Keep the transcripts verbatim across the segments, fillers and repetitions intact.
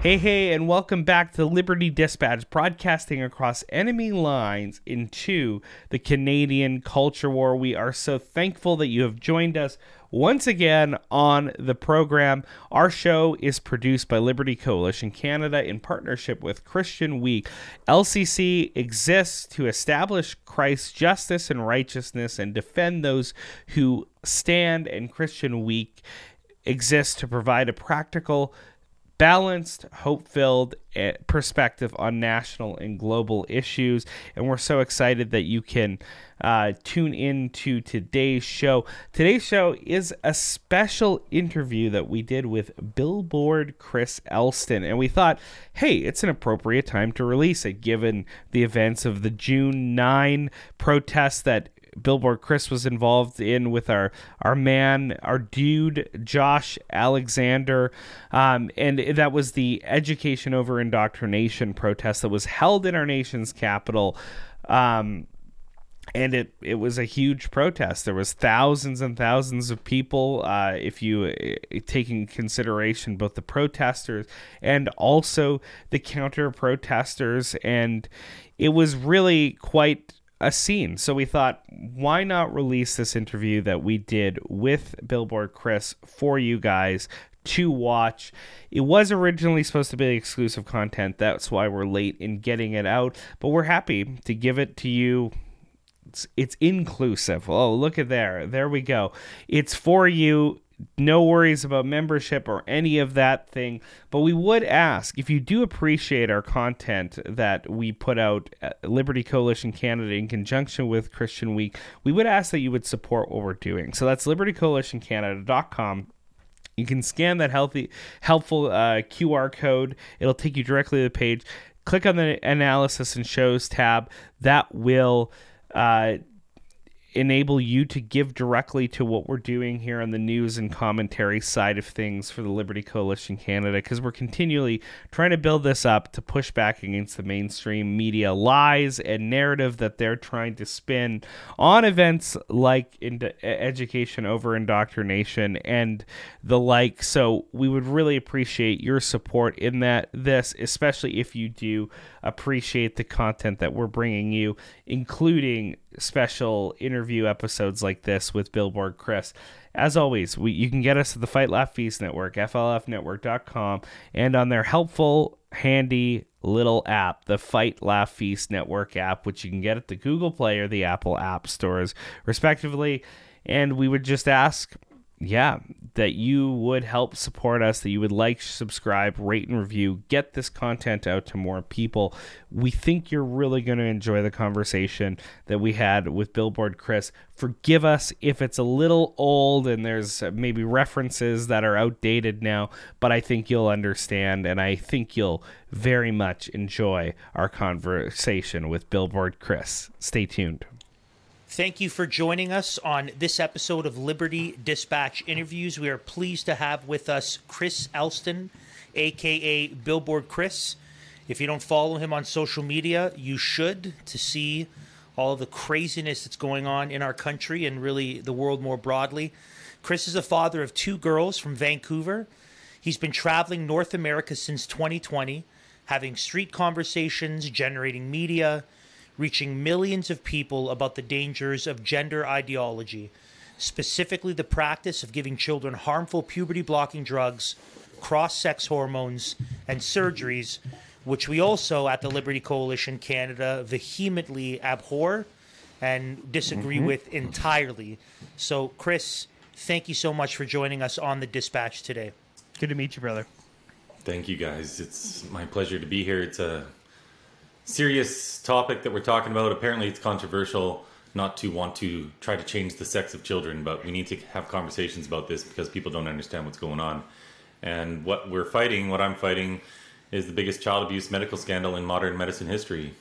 Hey, hey, and welcome back to Liberty Dispatch, broadcasting across enemy lines into the Canadian culture war. We are so thankful that you have joined us once again on the program. Our show is produced by Liberty Coalition Canada in partnership with Christian Week. L C C exists to establish Christ's justice and righteousness and defend those who stand, and Christian Week exists to provide a practical, balanced, hope-filled perspective on national and global issues. And we're so excited that you can uh, tune in to today's show. Today's show is a special interview that we did with Billboard Chris Elston. And we thought, hey, it's an appropriate time to release it, given the events of the June ninth protests that Billboard Chris was involved in with our our man, our dude, Josh Alexander. Um, and that was the Education Over Indoctrination protest that was held in our nation's capital. Um, and it, it was a huge protest. There was thousands and thousands of people, uh, if you uh, take in consideration both the protesters and also the counter-protesters. And it was really quite a scene. So we thought, why not release this interview that we did with Billboard Chris for you guys to watch. It was originally supposed to be exclusive content. That's why we're late in getting it out, but we're happy to give it to you. It's, it's inclusive. Oh, look at there. There we go. It's for you. No worries about membership or any of that thing. But we would ask, if you do appreciate our content that we put out at Liberty Coalition Canada in conjunction with Christian Week, we would ask that you would support what we're doing. So that's liberty coalition canada dot com. You can scan that healthy, helpful uh, Q R code. It'll take you directly to the page. Click on the Analysis and Shows tab. That will Uh, enable you to give directly to what we're doing here on the news and commentary side of things for the Liberty Coalition Canada, because we're continually trying to build this up to push back against the mainstream media lies and narrative that they're trying to spin on events like in- Education Over Indoctrination and the like. So we would really appreciate your support in that this, especially if you do appreciate the content that we're bringing you, including special interview episodes like this with Billboard Chris. As always, we, you can get us at the Fight Laugh Feast Network, F L F network dot com, and on their helpful, handy little app, the Fight Laugh Feast Network app, which you can get at the Google Play or the Apple App Stores, respectively. And we would just ask, yeah, that you would help support us, that you would like, subscribe, rate, and review, get this content out to more people. We think you're really going to enjoy the conversation that we had with Billboard Chris. Forgive us if it's a little old and there's maybe references that are outdated now, but I think you'll understand, and I think you'll very much enjoy our conversation with Billboard Chris. Stay tuned. Thank you for joining us on this episode of Liberty Dispatch Interviews. We are pleased to have with us Chris Elston, a k a. Billboard Chris. If you don't follow him on social media, you should, to see all the craziness that's going on in our country and really the world more broadly. Chris is a father of two girls from Vancouver. He's been traveling North America since twenty twenty, having street conversations, generating media, reaching millions of people about the dangers of gender ideology, specifically the practice of giving children harmful puberty-blocking drugs, cross-sex hormones, and surgeries, which we also at the Liberty Coalition Canada vehemently abhor and disagree mm-hmm. with entirely. So, Chris, thank you so much for joining us on the Dispatch today. Good to meet you, brother. Thank you, guys. It's my pleasure to be here. It's a serious topic that we're talking about. Apparently it's controversial not to want to try to change the sex of children, but we need to have conversations about this because people don't understand what's going on. And what we're fighting, what I'm fighting, is the biggest child abuse medical scandal in modern medicine history.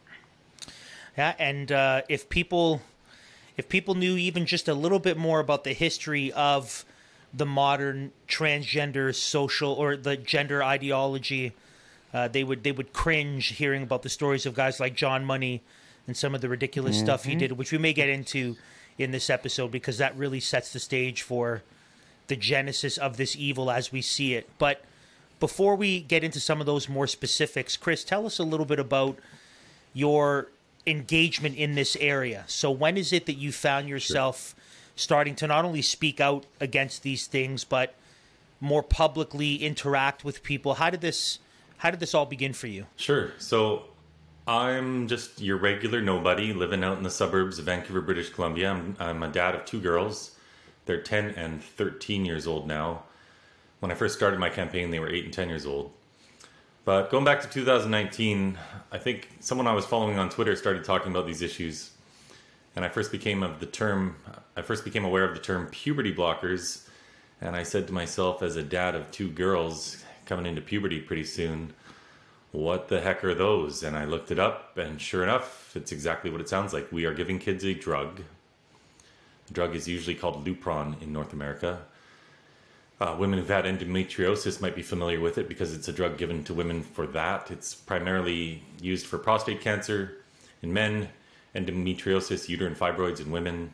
Yeah, and uh, if people if people knew even just a little bit more about the history of the modern transgender social or the gender ideology, Uh, they would they would cringe hearing about the stories of guys like John Money and some of the ridiculous mm-hmm. stuff he did, which we may get into in this episode because that really sets the stage for the genesis of this evil as we see it. But before we get into some of those more specifics, Chris, tell us a little bit about your engagement in this area. So when is it that you found yourself sure. starting to not only speak out against these things, but more publicly interact with people? How did this how did this all begin for you? Sure. So I'm just your regular nobody living out in the suburbs of Vancouver, British Columbia. I'm, I'm a dad of two girls. They're ten and thirteen years old now. When I first started my campaign, they were eight and ten years old. But going back to two thousand nineteen, I think someone I was following on Twitter started talking about these issues. And I first became of the term, I first became aware of the term puberty blockers. And I said to myself, as a dad of two girls coming into puberty pretty soon, what the heck are those? And I looked it up, and sure enough, it's exactly what it sounds like. We are giving kids a drug. The drug is usually called Lupron in North America. Uh, women who've had endometriosis might be familiar with it because it's a drug given to women for that. It's primarily used for prostate cancer in men, endometriosis, uterine fibroids in women,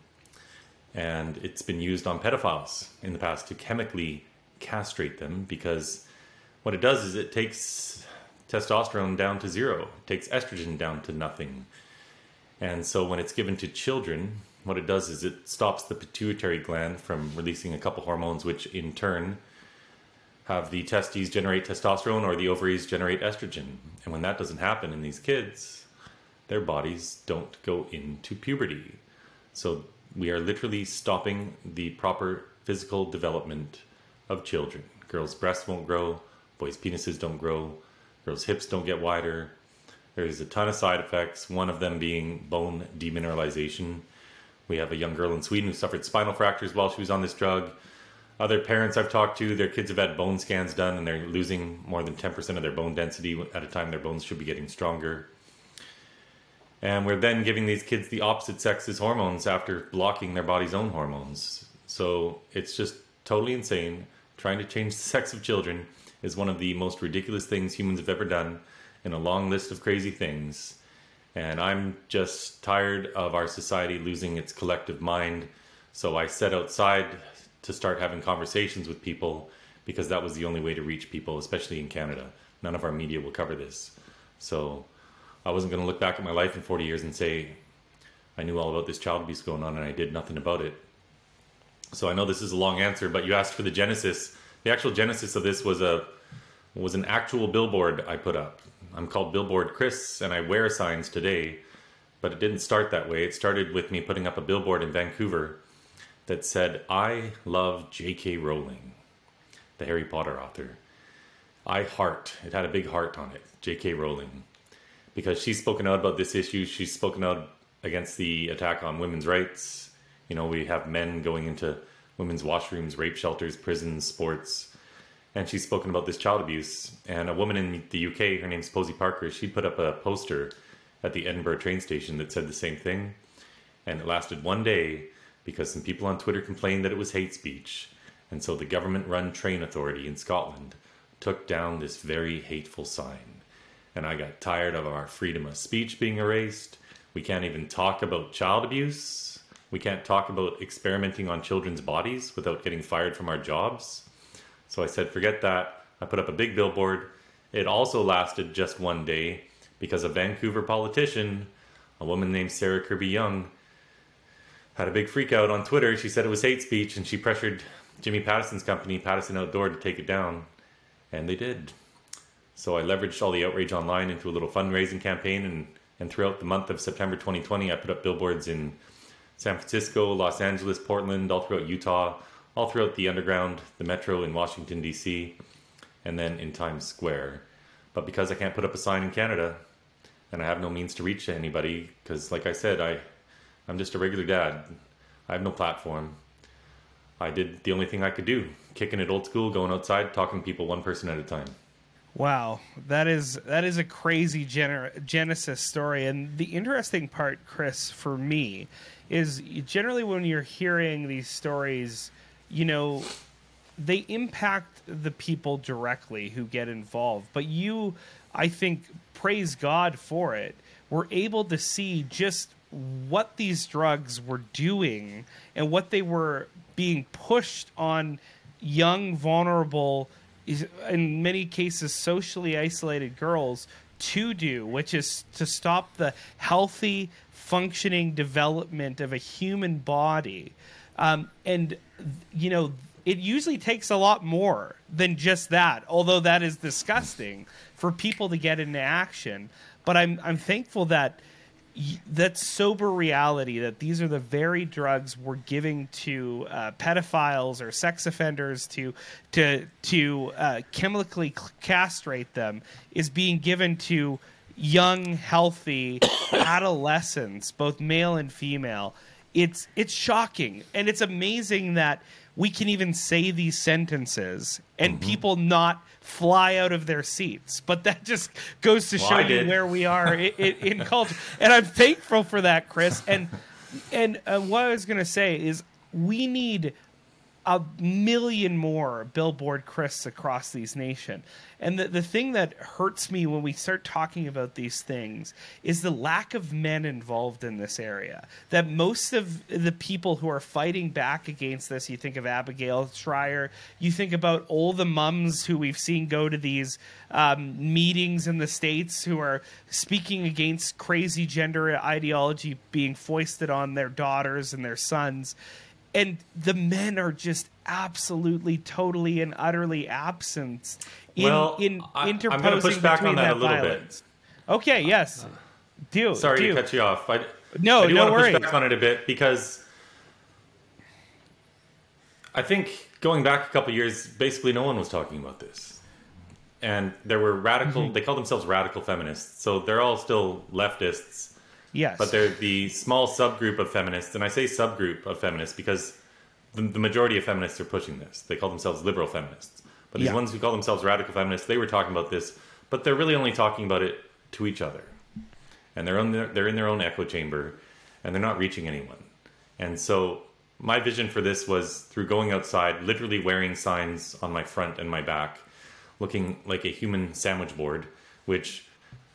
and it's been used on pedophiles in the past to chemically castrate them, because what it does is it takes testosterone down to zero, it takes estrogen down to nothing. And so when it's given to children, what it does is it stops the pituitary gland from releasing a couple hormones, which in turn have the testes generate testosterone or the ovaries generate estrogen. And when that doesn't happen in these kids, their bodies don't go into puberty. So we are literally stopping the proper physical development of children. Girls' breasts won't grow, boys' penises don't grow, girls' hips don't get wider. There's a ton of side effects, one of them being bone demineralization. We have a young girl in Sweden who suffered spinal fractures while she was on this drug. Other parents I've talked to, their kids have had bone scans done and they're losing more than ten percent of their bone density at a time their bones should be getting stronger. And we're then giving these kids the opposite sex's hormones after blocking their body's own hormones. So it's just totally insane. Trying to change the sex of children is one of the most ridiculous things humans have ever done in a long list of crazy things. And I'm just tired of our society losing its collective mind. So I set outside to start having conversations with people, because that was the only way to reach people, especially in Canada. None of our media will cover this. So I wasn't going to look back at my life in forty years and say, I knew all about this child abuse going on and I did nothing about it. So I know this is a long answer, but you asked for the genesis. The actual genesis of this was a was an actual billboard I put up. I'm called Billboard Chris, and I wear signs today, but it didn't start that way. It started with me putting up a billboard in Vancouver that said, I love J K Rowling, the Harry Potter author. I heart, it had a big heart on it, J K Rowling, because she's spoken out about this issue. She's spoken out against the attack on women's rights. You know, we have men going into women's washrooms, rape shelters, prisons, sports. And she's spoken about this child abuse. And a woman in the U K, her name's Posey Parker, she put up a poster at the Edinburgh train station that said the same thing. And it lasted one day because some people on Twitter complained that it was hate speech. And so the government-run train authority in Scotland took down this very hateful sign. And I got tired of our freedom of speech being erased. We can't even talk about child abuse. We can't talk about experimenting on children's bodies without getting fired from our jobs. So I said, forget that. I put up a big billboard. It also lasted just one day because a Vancouver politician, a woman named Sarah Kirby-Young, had a big freak out on Twitter. She said it was hate speech, and she pressured Jimmy Pattison's company, Pattison Outdoor, to take it down. And they did. So I leveraged all the outrage online into a little fundraising campaign, and, and throughout the month of September twenty twenty, I put up billboards in San Francisco, Los Angeles, Portland, all throughout Utah, all throughout the underground, the metro in Washington, D C, and then in Times Square. But because I can't put up a sign in Canada, and I have no means to reach anybody, because like I said, I, I'm just a regular dad. I have no platform. I did the only thing I could do, kicking it old school, going outside, talking to people one person at a time. Wow, that is that is a crazy gener- Genesis story. And the interesting part, Chris, for me, is generally when you're hearing these stories, you know, they impact the people directly who get involved. But you, I think, praise God for it, were able to see just what these drugs were doing and what they were being pushed on young, vulnerable in many cases, socially isolated girls to do, which is to stop the healthy, functioning development of a human body. Um, and, you know, it usually takes a lot more than just that, although that is disgusting for people to get into action. But I'm I'm thankful that y- that sober reality that these are the very drugs we're giving to uh, pedophiles or sex offenders to to to uh, chemically castrate them is being given to young, healthy adolescents, both male and female. It's it's shocking, and it's amazing that we can even say these sentences and mm-hmm. people not fly out of their seats. But that just goes to well, show you where we are in, in, in culture. And I'm thankful for that, Chris. And and uh, what I was going to say is we need a million more Billboard Chris across these nation. And the, the thing that hurts me when we start talking about these things is the lack of men involved in this area. That most of the people who are fighting back against this, you think of Abigail Schreier, you think about all the mums who we've seen go to these um, meetings in the States who are speaking against crazy gender ideology being foisted on their daughters and their sons. And the men are just absolutely, totally, and utterly absent in, well, in I, interposing I'm going to push back on that, that a little violence. Bit. Okay, yes. Do. Sorry do. to cut you off. I, no, I do no want to worries. push back on it a bit because I think going back a couple of years, basically no one was talking about this. And there were radical, mm-hmm. they call themselves radical feminists. So they're all still leftists. Yes. But they're the small subgroup of feminists, and I say subgroup of feminists because the, the majority of feminists are pushing this. They call themselves liberal feminists. But these yeah. ones who call themselves radical feminists, they were talking about this, but they're really only talking about it to each other. And they're, on their, they're in their own echo chamber, and they're not reaching anyone. And so my vision for this was through going outside, literally wearing signs on my front and my back, looking like a human sandwich board, which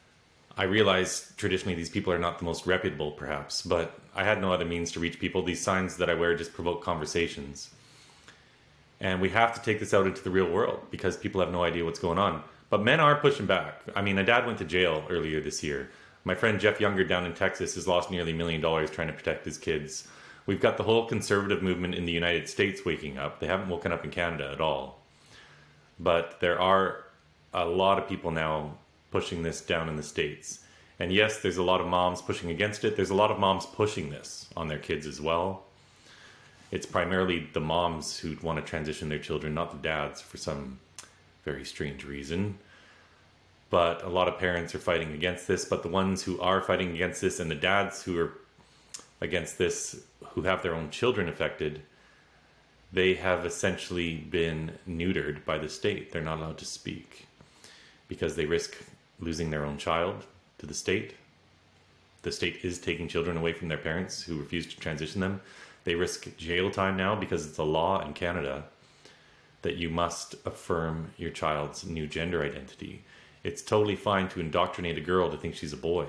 I realize traditionally these people are not the most reputable, perhaps, but I had no other means to reach people. These signs that I wear just provoke conversations. And we have to take this out into the real world because people have no idea what's going on. But men are pushing back. I mean, my dad went to jail earlier this year. My friend Jeff Younger down in Texas has lost nearly a million dollars trying to protect his kids. We've got the whole conservative movement in the United States waking up. They haven't woken up in Canada at all. But there are a lot of people now pushing this down in the States. And yes, there's a lot of moms pushing against it. There's a lot of moms pushing this on their kids as well. It's primarily the moms who want to transition their children, not the dads for some very strange reason. But a lot of parents are fighting against this. But the ones who are fighting against this and the dads who are against this, who have their own children affected, they have essentially been neutered by the state. They're not allowed to speak because they risk losing their own child to the state. The state is taking children away from their parents who refuse to transition them. They risk jail time now because it's a law in Canada that you must affirm your child's new gender identity. It's totally fine to indoctrinate a girl to think she's a boy.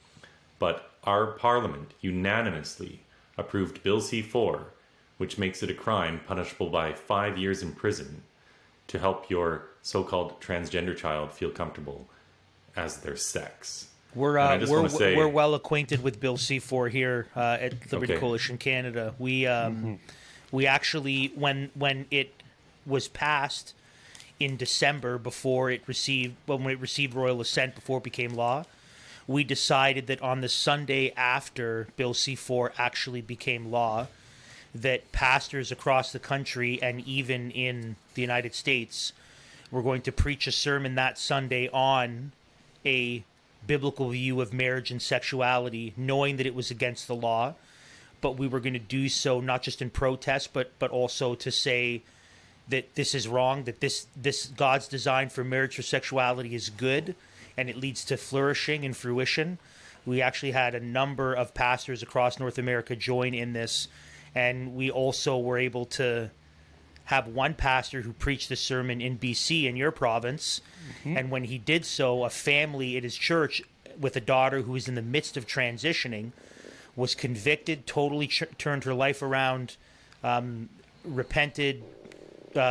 But our parliament unanimously approved Bill C four, which makes it a crime punishable by five years in prison to help your so-called transgender child feel comfortable as their sex. We're uh, we're say, we're well acquainted with Bill C four here uh, at Liberty okay. Coalition Canada. We um, mm-hmm. we actually when when it was passed in December, before it received when it received royal assent, before it became law, we decided that on the Sunday after Bill C four actually became law, that pastors across the country and even in the United States were going to preach a sermon that Sunday on a biblical view of marriage and sexuality, knowing that it was against the law, but we were going to do so not just in protest, but but also to say that this is wrong, that this this God's design for marriage or sexuality is good, and it leads to flourishing and fruition. We actually had a number of pastors across North America join in this, and we also were able to have one pastor who preached the sermon in B C, in your province, mm-hmm. and when he did so, a family at his church with a daughter who was in the midst of transitioning was convicted, totally ch- turned her life around, um, repented, uh,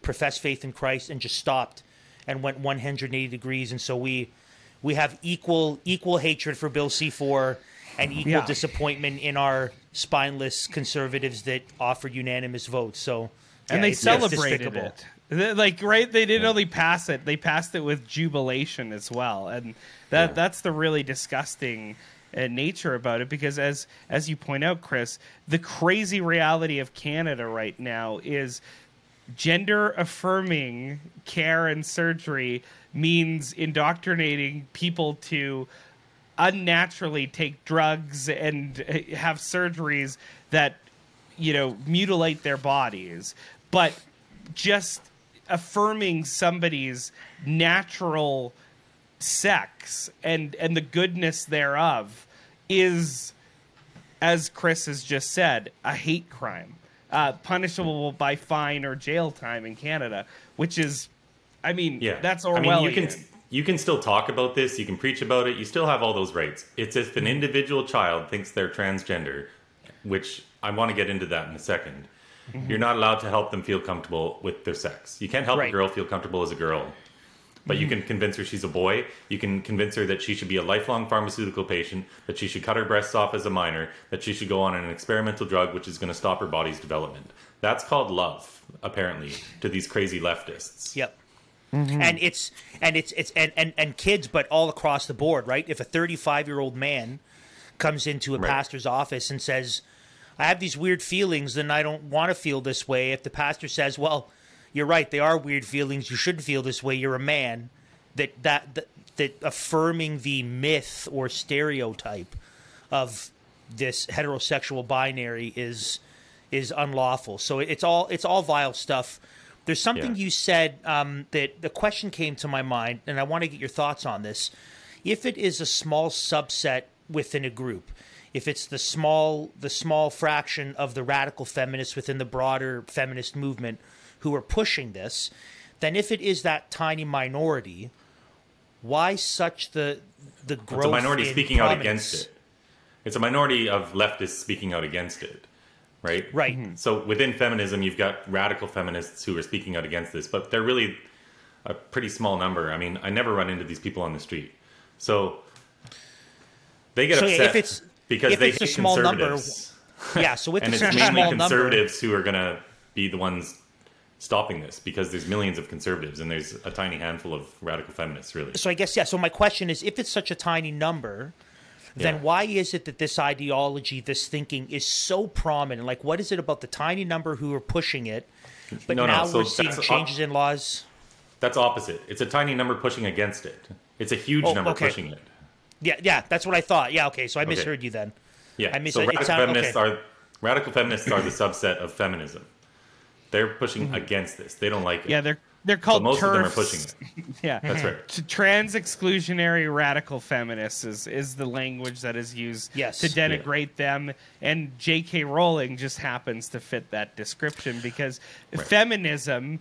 professed faith in Christ and just stopped and went one hundred eighty degrees. And so we we have equal equal hatred for Bill C four and equal Yeah. disappointment in our spineless conservatives that offered unanimous votes. So And yeah, they it's- it's celebrated despicable. it. They- Like, right? They didn't only pass it; they passed it with jubilation as well, and that Yeah. that's the really disgusting uh, nature about it. Because as as you point out, Chris, the crazy reality of Canada right now is gender affirming care and surgery means indoctrinating people to unnaturally take drugs and uh, have surgeries that, you know, mutilate their bodies. But just affirming somebody's natural sex and and the goodness thereof is, as Chris has just said, a hate crime, uh, punishable by fine or jail time in Canada, which is, I mean, Yeah, that's I Orwellian. mean, you can you can still talk about this. You can preach about it. You still have all those rights. It's if an individual child thinks they're transgender, which I want to get into that in a second. Mm-hmm. You're not allowed to help them feel comfortable with their sex. You can't help Right. a girl feel comfortable as a girl, but you can convince her she's a boy. You can convince her that she should be a lifelong pharmaceutical patient, that she should cut her breasts off as a minor, that she should go on an experimental drug which is going to stop her body's development. That's called love, apparently, to these crazy leftists. Yep. And it's and it's it's and, and and kids, but all across the board, right? If a thirty-five year old man comes into a Right. pastor's office and says, "I have these weird feelings, then I don't want to feel this way," if the pastor says, "Well, you're right, they are weird feelings. You shouldn't feel this way. You're a man," that that that, that affirming the myth or stereotype of this heterosexual binary is is unlawful. So it's all it's all vile stuff. There's something Yeah. you said um, that the question came to my mind, and I want to get your thoughts on this. If it is a small subset within a group, if it's the small the small fraction of the radical feminists within the broader feminist movement who are pushing this, then if it is that tiny minority, why such the the growth? It's a minority in speaking out prominence? against it. It's a minority of leftists speaking out against it, right? Right. So within feminism, you've got radical feminists who are speaking out against this, but they're really a pretty small number. I mean, I never run into these people on the street. So they get So upset if it's- because if they it's a hate small number, conservatives. Yeah. So with And the it's small mainly number, conservatives who are going to be the ones stopping this, because there's millions of conservatives and there's a tiny handful of radical feminists, really. so I guess, yeah. So my question is, if it's such a tiny number, then Yeah. why is it that this ideology, this thinking is so prominent? Like, what is it about the tiny number who are pushing it? But No, no, now so we're seeing that's- changes in laws. That's opposite. It's a tiny number pushing against it. It's a huge Oh, number okay. pushing it. Yeah, yeah, that's what I thought. Yeah, okay, so I Okay. misheard you then. Yeah. I mis- so it radical sound- feminists okay. are radical feminists are the subset of feminism. They're pushing against this. They don't like it. Mm-hmm. Yeah, they're they're but called most of them are TERFs. pushing it. Yeah, That's right. T- Trans exclusionary radical feminists is, is the language that is used Yes. to denigrate them, and J K. Rowling just happens to fit that description because Right. feminism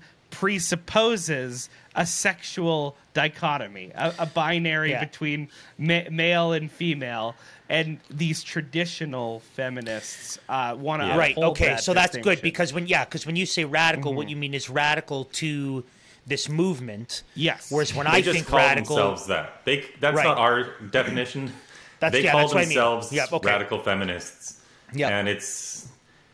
presupposes a sexual dichotomy, a, a binary Yeah. between ma- male and female, and these traditional feminists uh, want to Yeah. Right. Okay. So that's good distinction. because when yeah, because when you say radical, Mm-hmm. what you mean is radical to this movement. Yes. Whereas when They I just think call radical, themselves that. They that's Right. not our definition. That's- they yeah, call that's what I mean. themselves Yeah, okay. radical feminists. Yeah. And it's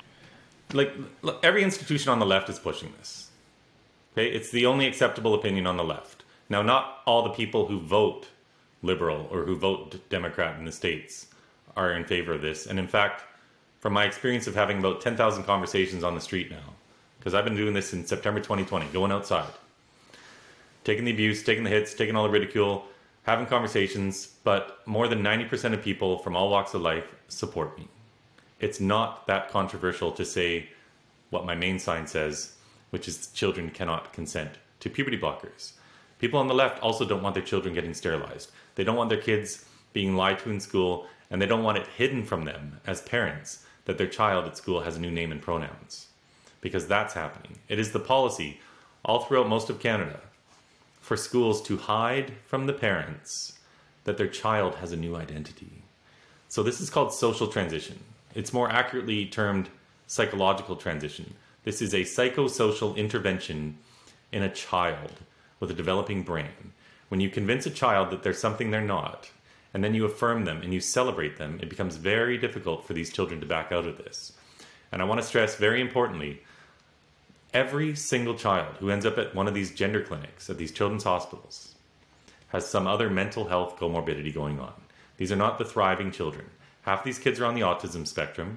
like look, every institution on the left is pushing this. Okay, it's the only acceptable opinion on the left. Now, not all the people who vote liberal or who vote d- Democrat in the States are in favor of this. And in fact, from my experience of having about ten thousand conversations on the street now, because I've been doing this in September twenty twenty, going outside, taking the abuse, taking the hits, taking all the ridicule, having conversations, but more than ninety percent of people from all walks of life support me. It's not that controversial to say what my main sign says, which is children cannot consent to puberty blockers. People on the left also don't want their children getting sterilized. They don't want their kids being lied to in school, and they don't want it hidden from them as parents that their child at school has a new name and pronouns, because that's happening. It is the policy all throughout most of Canada for schools to hide from the parents that their child has a new identity. So this is called social transition. It's more accurately termed psychological transition. This is a psychosocial intervention in a child with a developing brain, when you convince a child that there's something they're not, and then you affirm them and you celebrate them, it becomes very difficult for these children to back out of this. And I want to stress very importantly, every single child who ends up at one of these gender clinics, at these children's hospitals, has some other mental health comorbidity going on. These are not the thriving children. Half these kids are on the autism spectrum.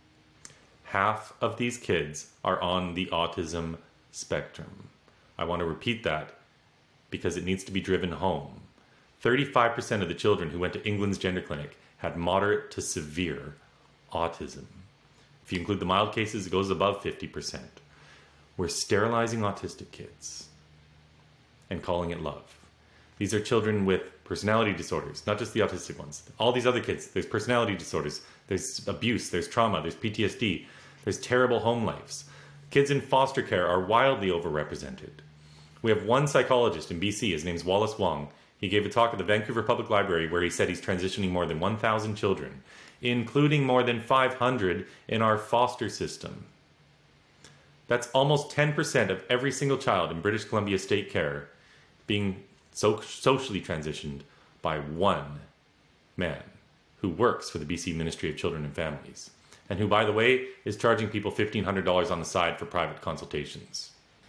Half of these kids are on the autism spectrum. I want to repeat that because it needs to be driven home. thirty-five percent of the children who went to England's gender clinic had moderate to severe autism. If you include the mild cases, it goes above fifty percent. We're sterilizing autistic kids and calling it love. These are children with personality disorders, not just the autistic ones. All these other kids, there's personality disorders, there's abuse, there's trauma, there's P T S D, there's terrible home lives. Kids in foster care are wildly overrepresented. We have one psychologist in B C, his name's Wallace Wong. He gave a talk at the Vancouver Public Library where he said he's transitioning more than one thousand children, including more than five hundred in our foster system. That's almost ten percent of every single child in British Columbia State Care being so socially transitioned by one man who works for the B C Ministry of Children and Families, and who, by the way, is charging people fifteen hundred dollars on the side for private consultations.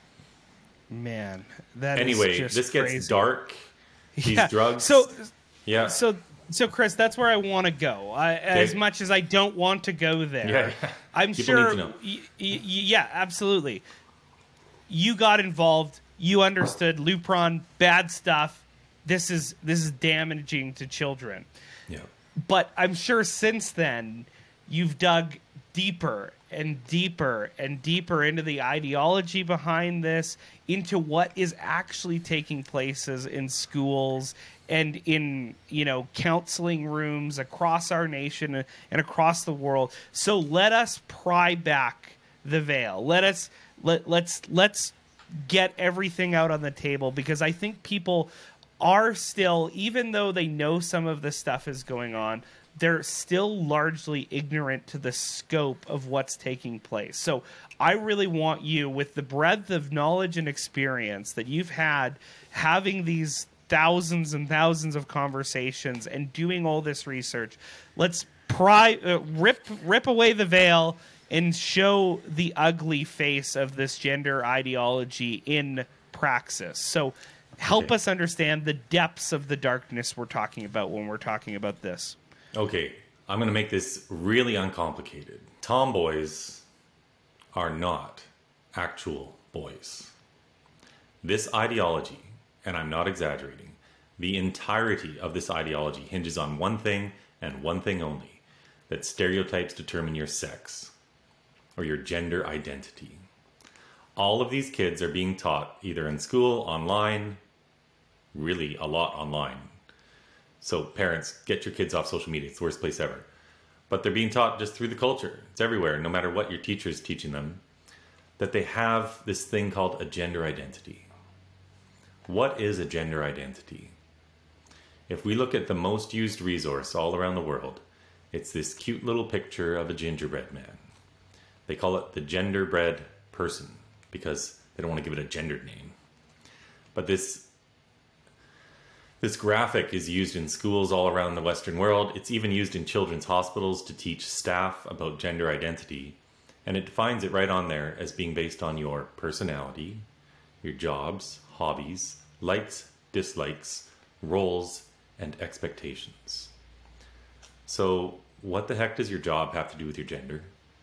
Man, that anyway, is just this gets crazy. Dark. These yeah. drugs. So, yeah. So, so Chris, that's where I want to go. I, as much as I don't want to go there, yeah, yeah. I'm People sure. need to know. Y- y- yeah, absolutely. You got involved. You understood Lupron, bad stuff. This is this is damaging to children. Yeah. But I'm sure since then you've dug deeper and deeper and deeper into the ideology behind this, into what is actually taking places in schools and in, you know, counseling rooms across our nation and across the world. So let us pry back the veil. Let us let let's let's get everything out on the table, because I think people are still, even though they know some of this stuff is going on, they're still largely ignorant to the scope of what's taking place. So I really want you, with the breadth of knowledge and experience that you've had, having these thousands and thousands of conversations and doing all this research, let's pry, uh, rip, rip away the veil and show the ugly face of this gender ideology in praxis. So help Okay. us understand the depths of the darkness we're talking about when we're talking about this. Okay, I'm going to make this really uncomplicated. Tomboys are not actual boys. This ideology, and I'm not exaggerating, the entirety of this ideology hinges on one thing and one thing only, that stereotypes determine your sex or your gender identity. All of these kids are being taught either in school, online, really a lot online. So parents, get your kids off social media. It's the worst place ever. But they're being taught just through the culture. It's everywhere, no matter what your teacher is teaching them, that they have this thing called a gender identity. What is a gender identity? If we look at the most used resource all around the world, it's this cute little picture of a gingerbread man. They call it the genderbread person because they don't want to give it a gendered name. But this This graphic is used in schools all around the Western world. It's even used in children's hospitals to teach staff about gender identity. And it defines it right on there as being based on your personality, your jobs, hobbies, likes, dislikes, roles, and expectations. So what the heck does your job have to do with your gender?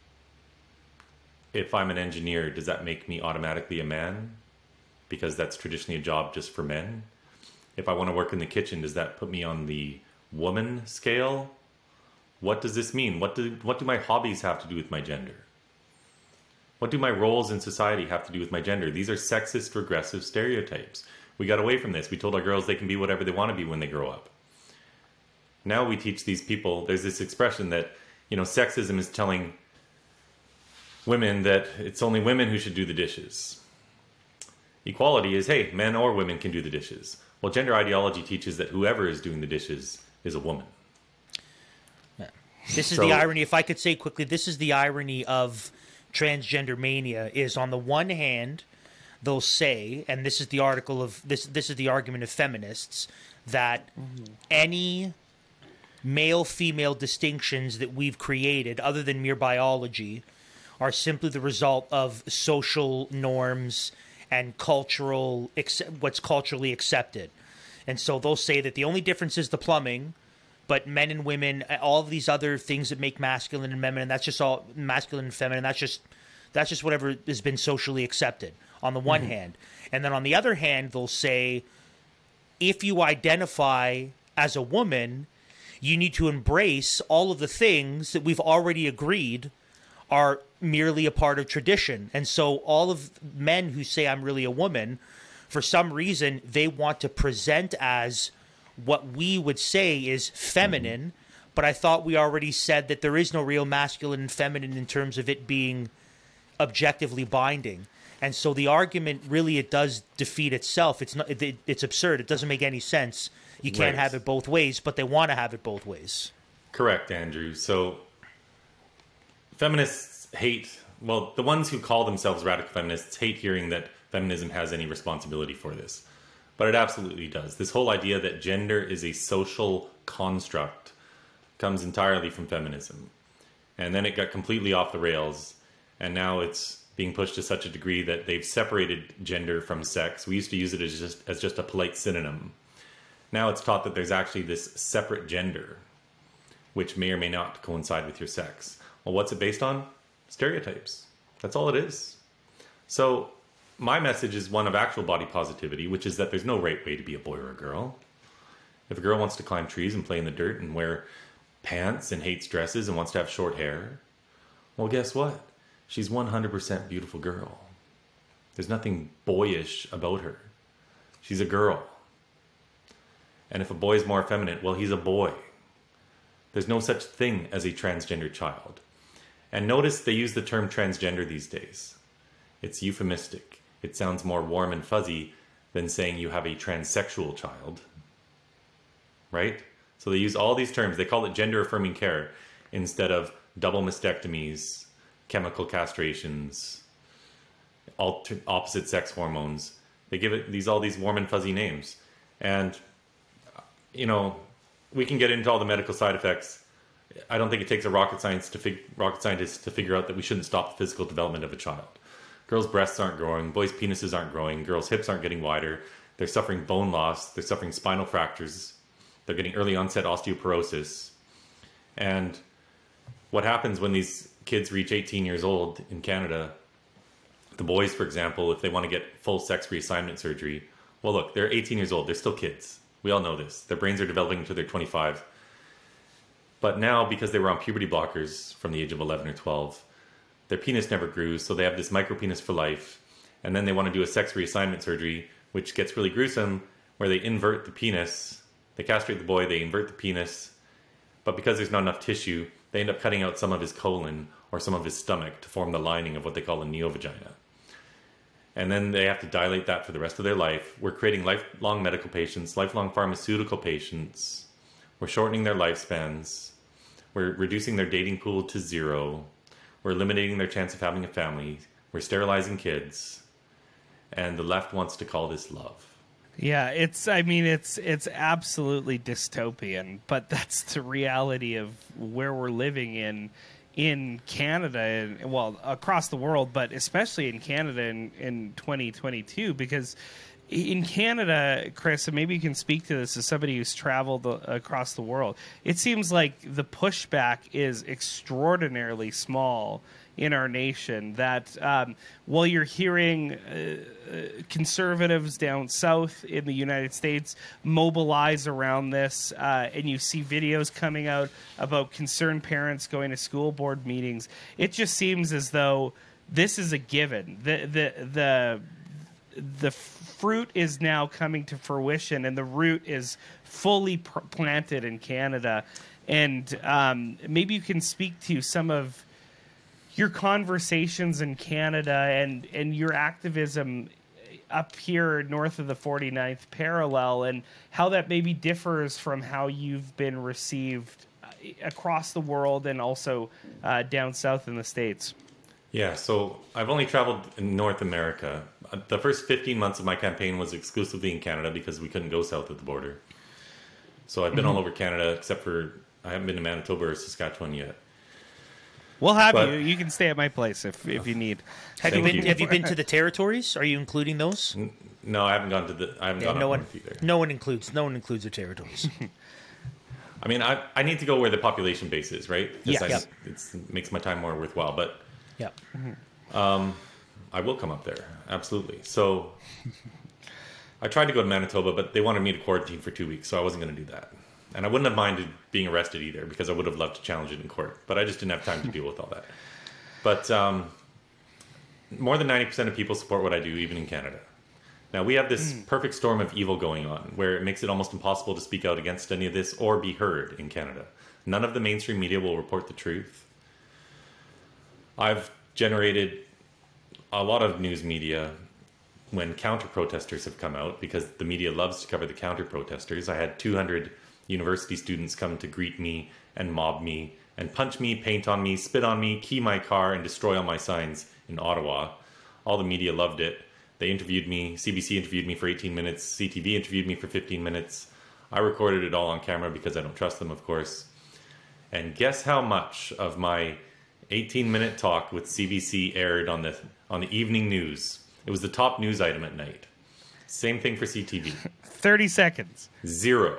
If I'm an engineer, does that make me automatically a man? Because that's traditionally a job just for men? If I want to work in the kitchen, does that put me on the woman scale? What does this mean? What do what do my hobbies have to do with my gender? What do my roles in society have to do with my gender? These are sexist, regressive stereotypes. We got away from this. We told our girls they can be whatever they want to be when they grow up. Now we teach these people, there's this expression that, you know, sexism is telling women that it's only women who should do the dishes. Equality is, hey, men or women can do the dishes. Well, gender ideology teaches that whoever is doing the dishes is a woman. Yeah. This is So- the irony. If I could say quickly, this is the irony of transgender mania, is on the one hand, they'll say, and this is the article of this this is the argument of feminists, that mm-hmm. any male female distinctions that we've created other than mere biology are simply the result of social norms and cultural what's culturally accepted. And so they'll say that the only difference is the plumbing, but men and women, all of these other things that make masculine and feminine, that's just all masculine and feminine, that's just that's just whatever has been socially accepted on the one mm-hmm. hand. And then on the other hand, they'll say if you identify as a woman, you need to embrace all of the things that we've already agreed are merely a part of tradition. And so all of men who say I'm really a woman, for some reason, they want to present as what we would say is feminine. Mm-hmm. But I thought we already said that there is no real masculine and feminine in terms of it being objectively binding. And so the argument really, it does defeat itself. It's not. It, it's absurd. It doesn't make any sense. You can't right. have it both ways, but they want to have it both ways. Correct, Andrew. So feminists hate, well, the ones who call themselves radical feminists hate hearing that feminism has any responsibility for this. But it absolutely does. This whole idea that gender is a social construct comes entirely from feminism. And then it got completely off the rails. And now it's being pushed to such a degree that they've separated gender from sex. We used to use it as just, as just a polite synonym. Now it's taught that there's actually this separate gender, which may or may not coincide with your sex. Well, what's it based on? Stereotypes. That's all it is. So my message is one of actual body positivity, which is that there's no right way to be a boy or a girl. If a girl wants to climb trees and play in the dirt and wear pants and hates dresses and wants to have short hair, well, guess what? She's one hundred percent beautiful girl. There's nothing boyish about her. She's a girl. And if a boy is more effeminate, well, he's a boy. There's no such thing as a transgender child. And notice they use the term transgender these days. It's euphemistic. It sounds more warm and fuzzy than saying you have a transsexual child. Right? So they use all these terms. They call it gender-affirming care instead of double mastectomies, chemical castrations, alter- opposite sex hormones. They give it these all these warm and fuzzy names. And you know, we can get into all the medical side effects. I don't think it takes a rocket science to fig- rocket scientist to figure out that we shouldn't stop the physical development of a child. Girls' breasts aren't growing, boys' penises aren't growing, girls' hips aren't getting wider. They're suffering bone loss. They're suffering spinal fractures. They're getting early onset osteoporosis. And what happens when these kids reach eighteen years old in Canada? The boys, for example, if they want to get full sex reassignment surgery, well, look, they're eighteen years old. They're still kids. We all know this. Their brains are developing until they're twenty-five. But now, because they were on puberty blockers from the age of eleven or twelve, their penis never grew, so they have this micropenis for life. And then they want to do a sex reassignment surgery, which gets really gruesome, where they invert the penis. They castrate the boy, they invert the penis. But because there's not enough tissue, they end up cutting out some of his colon or some of his stomach to form the lining of what they call a neovagina. And then they have to dilate that for the rest of their life. We're creating lifelong medical patients, lifelong pharmaceutical patients. We're shortening their lifespans. We're reducing their dating pool to zero. We're eliminating their chance of having a family. We're sterilizing kids. And the left wants to call this love. Yeah, it's, I mean, it's it's absolutely dystopian, but that's the reality of where we're living in in Canada and, well, across the world, but especially in Canada in, in twenty twenty-two, because in Canada, Chris, and maybe you can speak to this as somebody who's traveled across the world, it seems like the pushback is extraordinarily small in our nation, that um, while you're hearing uh, conservatives down south in the United States mobilize around this, uh, and you see videos coming out about concerned parents going to school board meetings, it just seems as though this is a given. The the the the fruit is now coming to fruition, and the root is fully pr- planted in Canada. And um, maybe you can speak to some of your conversations in Canada and, and your activism up here north of the forty-ninth parallel, and how that maybe differs from how you've been received across the world and also uh, down south in the States. Yeah, so I've only traveled in North America. Uh, The first fifteen months of my campaign was exclusively in Canada because we couldn't go south of the border. So I've been all over Canada except for I haven't been to Manitoba or Saskatchewan yet. We'll have But- you. You can stay at my place if, if you need. Have you Thank been? you. Have you been to the territories? Are you including those? No, I haven't gone to the I haven't Yeah, gone no up one. north either. No one includes. No one includes the territories. I mean, I I need to go where the population base is, right? 'Cause Yeah. I, Yep. it's, it makes my time more worthwhile. But yeah. I will come up there, absolutely. So I tried to go to Manitoba, but they wanted me to quarantine for two weeks, so I wasn't going to do that. And I wouldn't have minded being arrested either, because I would have loved to challenge it in court. But I just didn't have time to deal with all that. But um, more than ninety percent of people support what I do, even in Canada. Now, we have this perfect storm of evil going on, where it makes it almost impossible to speak out against any of this or be heard in Canada. None of the mainstream media will report the truth. I've generated a lot of news media when counter-protesters have come out, because the media loves to cover the counter-protesters. I had two hundred university students come to greet me and mob me and punch me, paint on me, spit on me, key my car, and destroy all my signs in Ottawa. All the media loved it. They interviewed me. C B C interviewed me for eighteen minutes. C T V interviewed me for fifteen minutes. I recorded it all on camera because I don't trust them, of course. And guess how much of my eighteen-minute talk with C B C aired on the on the evening news? It was the top news item at night. Same thing for C T V. thirty seconds. Zero.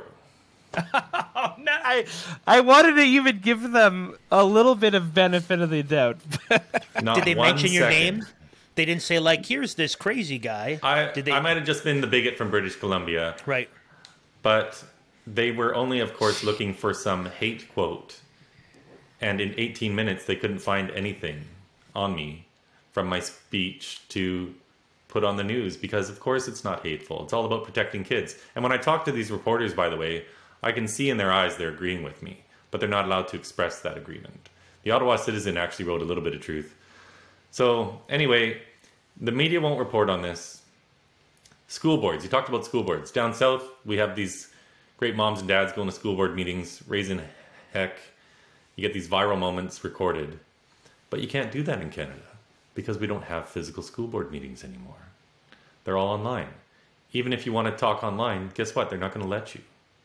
Oh, no, I, I wanted to even give them a little bit of benefit of the doubt. Not Did they one mention your second. name? They didn't say like, "Here's this crazy guy." I, Did they? I might have just been the bigot from British Columbia, Right. but they were only, of course, looking for some hate quote. And in eighteen minutes, they couldn't find anything on me from my speech to put on the news, because, of course, it's not hateful. It's all about protecting kids. And when I talk to these reporters, by the way, I can see in their eyes they're agreeing with me, but they're not allowed to express that agreement. The Ottawa Citizen actually wrote a little bit of truth. So, anyway, the media won't report on this. School boards. You talked about school boards. Down south, we have these great moms and dads going to school board meetings, raising heck. You get these viral moments recorded. But you can't do that in Canada because we don't have physical school board meetings anymore. They're all online. Even if you want to talk online, guess what? They're not going to let you.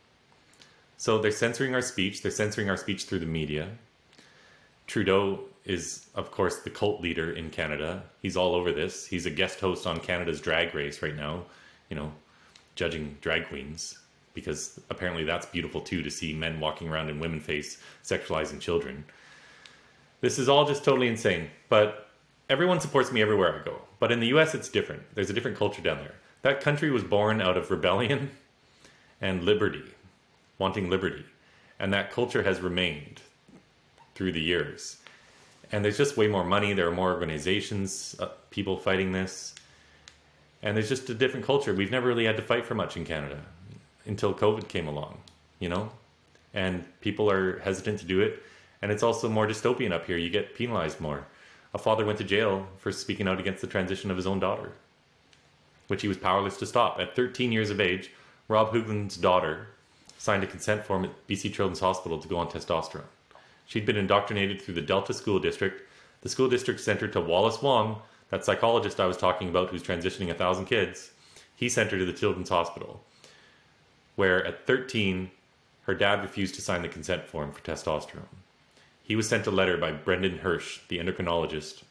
So they're censoring our speech. They're censoring our speech through the media. Trudeau is, of course, the cult leader in Canada. He's all over this. He's a guest host on Canada's Drag Race right now, you know, judging drag queens, because apparently that's beautiful too, to see men walking around in women face sexualizing children. This is all just totally insane, but everyone supports me everywhere I go. But in the U S, it's different. There's a different culture down there. That country was born out of rebellion and liberty, wanting liberty. And that culture has remained through the years. And there's just way more money. There are more organizations, uh, people fighting this. And there's just a different culture. We've never really had to fight for much in Canada until COVID came along, you know? And people are hesitant to do it. And it's also more dystopian up here. You get penalized more. A father went to jail for speaking out against the transition of his own daughter, which he was powerless to stop. At thirteen years of age, Rob Hoogland's daughter signed a consent form at B C Children's Hospital to go on testosterone. She'd been indoctrinated through the Delta School District. The school district sent her to Wallace Wong, that psychologist I was talking about who's transitioning a thousand kids. He sent her to the Children's Hospital, where at thirteen, her dad refused to sign the consent form for testosterone. He was sent a letter by Brendan Hirsch, the endocrinologist,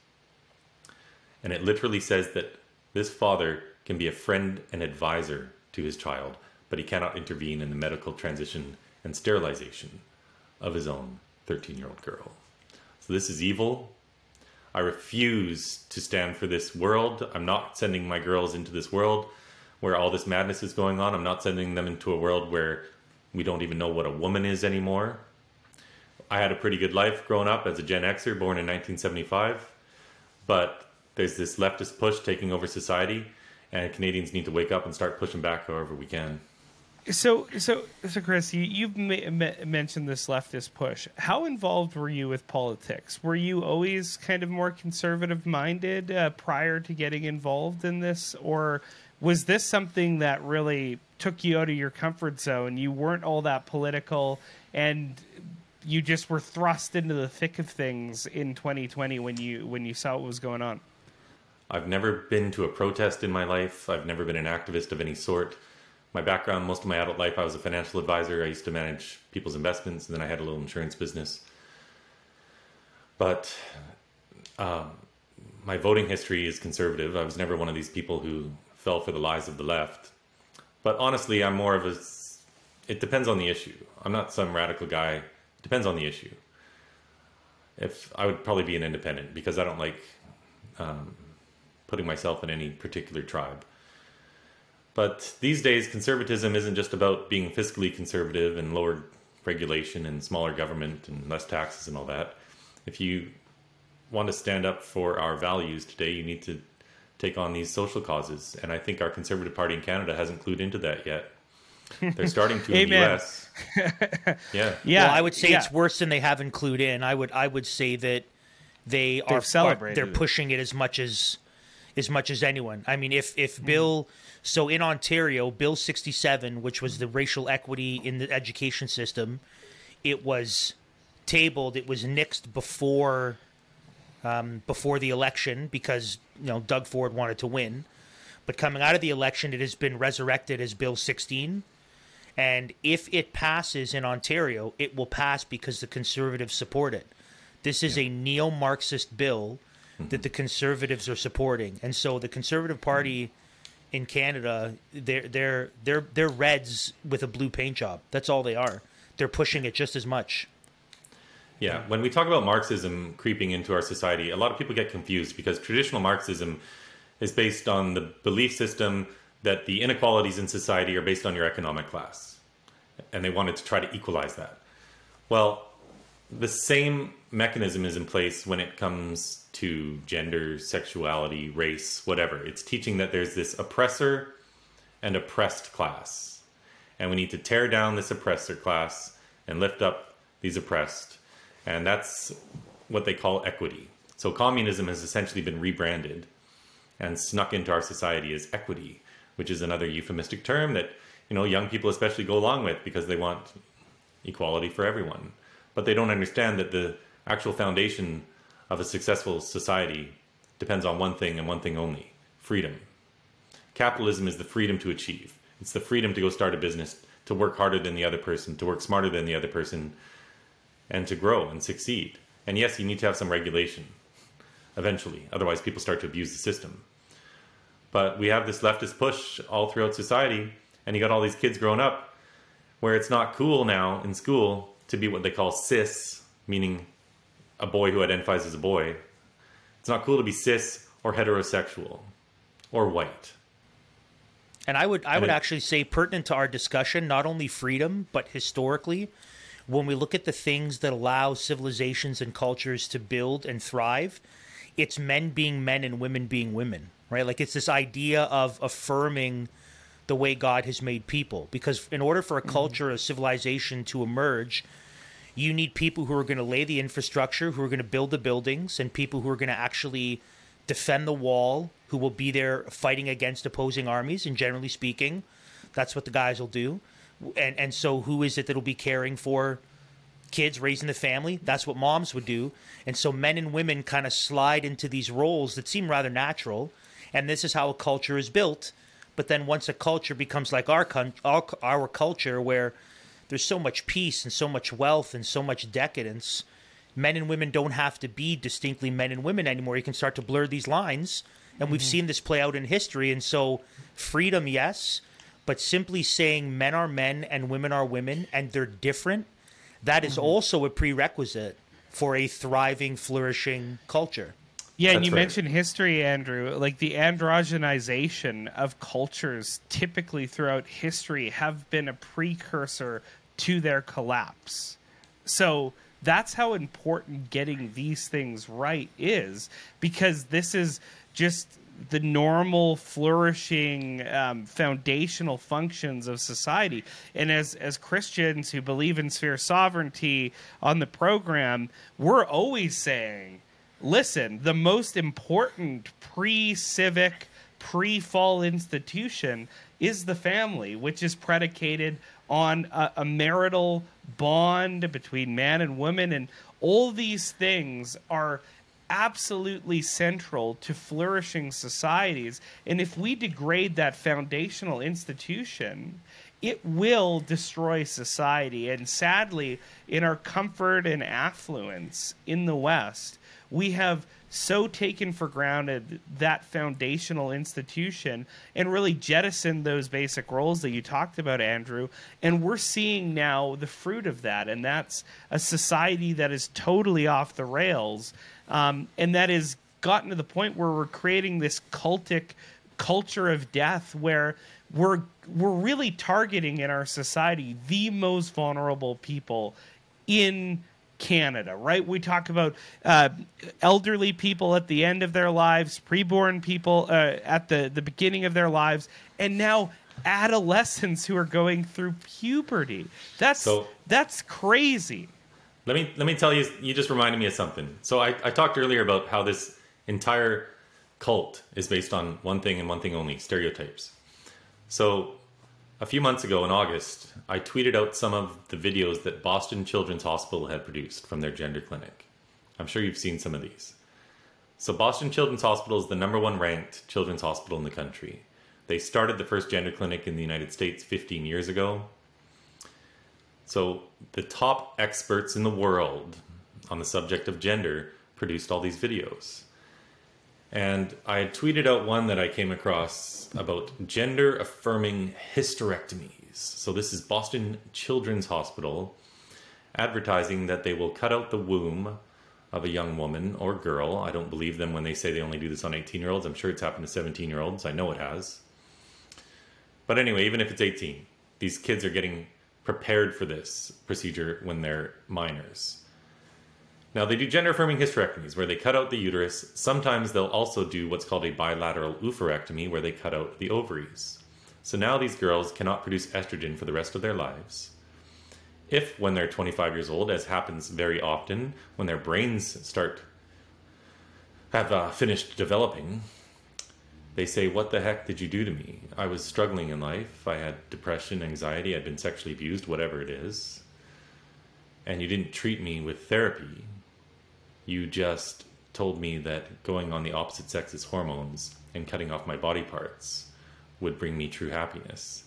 and it literally says that this father can be a friend and advisor to his child, but he cannot intervene in the medical transition and sterilization of his own thirteen-year-old girl. So this is evil. I refuse to stand for this world. I'm not sending my girls into this world where all this madness is going on. I'm not sending them into a world where we don't even know what a woman is anymore. I had a pretty good life growing up as a Gen Xer, born in nineteen seventy-five, but there's this leftist push taking over society, and Canadians need to wake up and start pushing back however we can. So, so, so, Chris, you, you've ma- ma- mentioned this leftist push. How involved were you with politics? Were you always kind of more conservative-minded uh, prior to getting involved in this, or was this something that really took you out of your comfort zone? You weren't all that political, and you just were thrust into the thick of things in twenty twenty when you when you saw what was going on? I've never been to a protest in my life. I've never been an activist of any sort. My background, most of my adult life, I was a financial advisor. I used to manage people's investments, and then I had a little insurance business. But um, my voting history is conservative. I was never one of these people who fell for the lies of the left. But honestly, I'm more of a... It depends on the issue. I'm not some radical guy. It depends on the issue. If I would probably be an independent because I don't like um, putting myself in any particular tribe. But these days, conservatism isn't just about being fiscally conservative and lower regulation and smaller government and less taxes and all that. If you want to stand up for our values today, you need to take on these social causes. And I think our Conservative Party in Canada hasn't clued into that yet. They're starting to in the U S. Yeah. Yeah. Well, I would say yeah. it's worse than they haven't clued in. I would I would say that they They've are celebrated they're it. pushing it as much as as much as anyone. I mean, if if Bill so in Ontario, Bill sixty-seven, which was the racial equity in the education system, it was tabled, it was nixed before um, before the election because, you know, Doug Ford wanted to win. But coming out of the election, it has been resurrected as Bill sixteen. And if it passes in Ontario, it will pass because the Conservatives support it. This is a neo-Marxist bill that the Conservatives are supporting. And so the Conservative Party in Canada, they're they're they're they're Reds with a blue paint job. That's all they are. They're pushing it just as much. Yeah, when we talk about Marxism creeping into our society, a lot of people get confused because traditional Marxism is based on the belief system that the inequalities in society are based on your economic class. And they wanted to try to equalize that. Well, the same mechanism is in place when it comes to gender, sexuality, race, whatever. It's teaching that there's this oppressor and oppressed class. And we need to tear down this oppressor class and lift up these oppressed. And that's what they call equity. So communism has essentially been rebranded and snuck into our society as equity, which is another euphemistic term that, you know, young people especially go along with because they want equality for everyone. But they don't understand that the actual foundation of a successful society depends on one thing and one thing only: freedom. Capitalism is the freedom to achieve. It's the freedom to go start a business, to work harder than the other person, to work smarter than the other person, and to grow and succeed. And yes, you need to have some regulation eventually. Otherwise, people start to abuse the system. But we have this leftist push all throughout society, and you got all these kids growing up where it's not cool now in school to be what they call cis, meaning a boy who identifies as a boy. It's not cool to be cis or heterosexual or white. And I would I And would it- actually say, pertinent to our discussion, not only freedom, but historically, when we look at the things that allow civilizations and cultures to build and thrive, it's men being men and women being women, right? Like, it's this idea of affirming the way God has made people. Because in order for a culture, a civilization to emerge, you need people who are going to lay the infrastructure, who are going to build the buildings, and people who are going to actually defend the wall, who will be there fighting against opposing armies. And generally speaking, that's what the guys will do. And and so who is it that'll be caring for kids, raising the family? That's what moms would do. And so men and women kind of slide into these roles that seem rather natural. And this is how a culture is built. But then once a culture becomes like our, con- our our culture, where there's so much peace and so much wealth and so much decadence, men and women don't have to be distinctly men and women anymore. You can start to blur these lines. And we've seen this play out in history. And so freedom, yes, but simply saying men are men and women are women and they're different, that is also a prerequisite for a thriving, flourishing culture. Yeah, and That's you right. mentioned history, Andrew. Like, the androgenization of cultures typically throughout history have been a precursor to their collapse. So that's how important getting these things right is, because this is just the normal flourishing um, foundational functions of society. And as as Christians who believe in sphere sovereignty on the program, we're always saying, listen, the most important pre-civic, pre-fall institution is the family, which is predicated on a, a marital bond between man and woman. And all these things are absolutely central to flourishing societies. And if we degrade that foundational institution, it will destroy society. And sadly, in our comfort and affluence in the West, we have so taken for granted that foundational institution and really jettisoned those basic roles that you talked about, Andrew. And we're seeing now the fruit of that. And that's a society that is totally off the rails. Um, and that has gotten to the point where we're creating this cultic culture of death where we're we're really targeting in our society the most vulnerable people in Canada, right? We talk about uh, elderly people at the end of their lives, preborn people uh, at the, the beginning of their lives, and now adolescents who are going through puberty. That's so, that's crazy. Let me let me tell you, you just reminded me of something. So I, I talked earlier about how this entire cult is based on one thing and one thing only, stereotypes. So a few months ago in August, I tweeted out some of the videos that Boston Children's Hospital had produced from their gender clinic. I'm sure you've seen some of these. So Boston Children's Hospital is the number one ranked children's hospital in the country. They started the first gender clinic in the United States fifteen years ago. So the top experts in the world on the subject of gender produced all these videos. And I had tweeted out one that I came across about gender-affirming hysterectomies. So this is Boston Children's Hospital advertising that they will cut out the womb of a young woman or girl. I don't believe them when they say they only do this on eighteen-year-olds. I'm sure it's happened to seventeen-year-olds. I know it has. But anyway, even if it's eighteen, these kids are getting prepared for this procedure when they're minors. Now, they do gender-affirming hysterectomies, where they cut out the uterus. Sometimes they'll also do what's called a bilateral oophorectomy, where they cut out the ovaries. So now these girls cannot produce estrogen for the rest of their lives. If, when they're twenty-five years old, as happens very often, when their brains start, have uh, finished developing, they say, "What the heck did you do to me? I was struggling in life. I had depression, anxiety, I'd been sexually abused, whatever it is. And you didn't treat me with therapy. You just told me that going on the opposite sex's hormones and cutting off my body parts would bring me true happiness."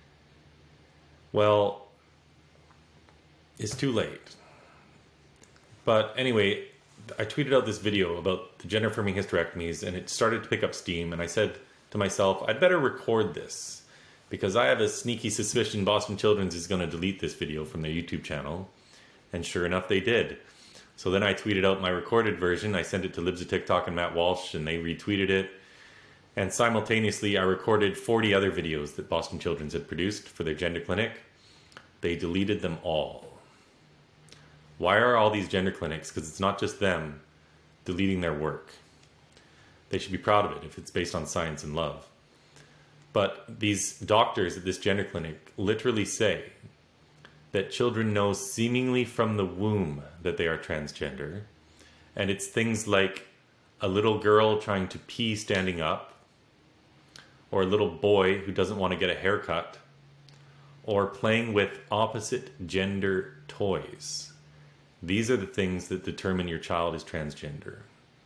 Well, it's too late. But anyway, I tweeted out this video about the gender-affirming hysterectomies, and it started to pick up steam, and I said to myself, I'd better record this, because I have a sneaky suspicion Boston Children's is going to delete this video from their YouTube channel. And sure enough, they did. So then I tweeted out my recorded version. I sent it to Libs of TikTok and Matt Walsh, and they retweeted it. And simultaneously, I recorded forty other videos that Boston Children's had produced for their gender clinic. They deleted them all. Why are all these gender clinics, because it's not just them, deleting their work? They should be proud of it if it's based on science and love. But these doctors at this gender clinic literally say that children know seemingly from the womb that they are transgender. And it's things like a little girl trying to pee standing up, or a little boy who doesn't want to get a haircut, or playing with opposite gender toys. These are the things that determine your child is transgender.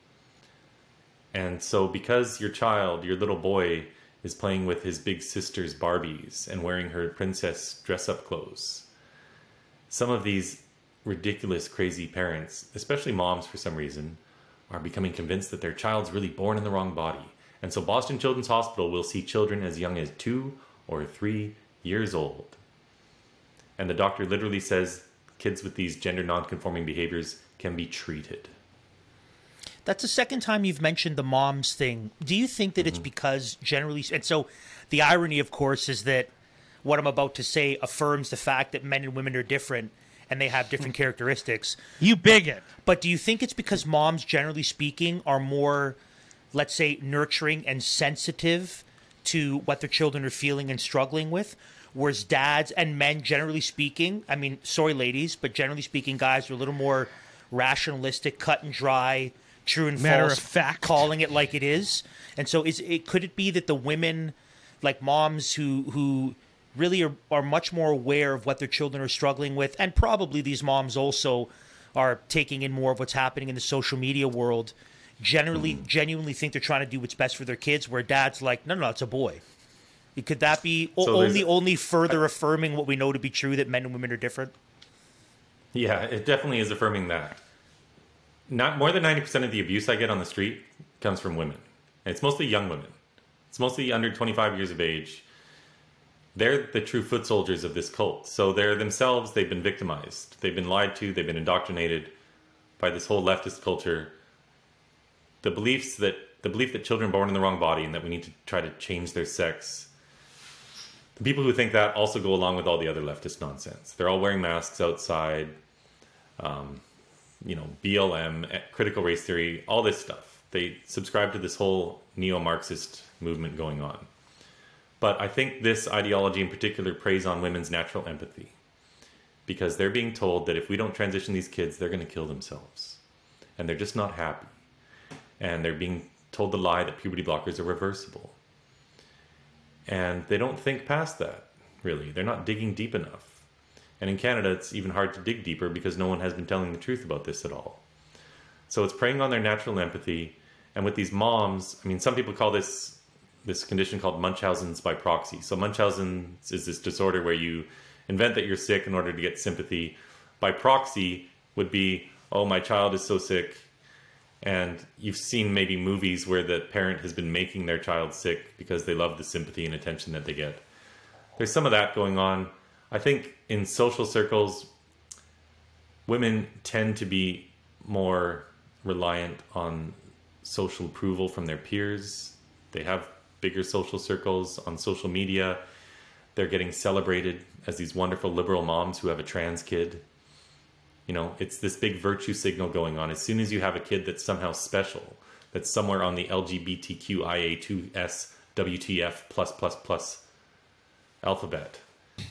And so because your child, your little boy, is playing with his big sister's Barbies and wearing her princess dress-up clothes, some of these ridiculous, crazy parents, especially moms for some reason, are becoming convinced that their child's really born in the wrong body. And so Boston Children's Hospital will see children as young as two or three years old. And the doctor literally says kids with these gender non-conforming behaviors can be treated. That's the second time you've mentioned the moms thing. Do you think that mm-hmm. it's because generally... And so the irony, of course, is that what I'm about to say affirms the fact that men and women are different and they have different characteristics. You bigot. But do you think it's because moms, generally speaking, are more, let's say, nurturing and sensitive to what their children are feeling and struggling with? Whereas dads and men, generally speaking, I mean, sorry, ladies, but generally speaking, guys are a little more rationalistic, cut and dry, true and Matter false, of fact, calling it like it is. And so is it, could it be that the women like moms who who really are, are much more aware of what their children are struggling with, and probably these moms also are taking in more of what's happening in the social media world, generally mm. genuinely think they're trying to do what's best for their kids, where dad's like, no, no, it's a boy. Could that be so only only further affirming what we know to be true, that men and women are different? Yeah, it definitely is affirming that. Not more than ninety percent of the abuse I get on the street comes from women. And it's mostly young women. It's mostly under twenty-five years of age. They're the true foot soldiers of this cult. So they're themselves, they've been victimized. They've been lied to. They've been indoctrinated by this whole leftist culture. The beliefs that, the belief that children are born in the wrong body and that we need to try to change their sex. The people who think that also go along with all the other leftist nonsense. They're all wearing masks outside, um, you know, B L M, critical race theory, all this stuff. They subscribe to this whole neo-Marxist movement going on. But I think this ideology in particular preys on women's natural empathy, because they're being told that if we don't transition these kids, they're going to kill themselves. And they're just not happy. And they're being told the lie that puberty blockers are reversible. And they don't think past that, really. They're not digging deep enough. And in Canada, it's even hard to dig deeper because no one has been telling the truth about this at all. So it's preying on their natural empathy. And with these moms, I mean, some people call this this condition called Munchausen's by proxy. So Munchausen's is this disorder where you invent that you're sick in order to get sympathy. By proxy would be, oh, my child is so sick. And you've seen maybe movies where the parent has been making their child sick because they love the sympathy and attention that they get. There's some of that going on. I think in social circles, women tend to be more reliant on social approval from their peers. They have bigger social circles on social media. They're getting celebrated as these wonderful liberal moms who have a trans kid. You know, it's this big virtue signal going on. As soon as you have a kid that's somehow special, that's somewhere on the L G B T Q I A two S W T F plus plus plus alphabet,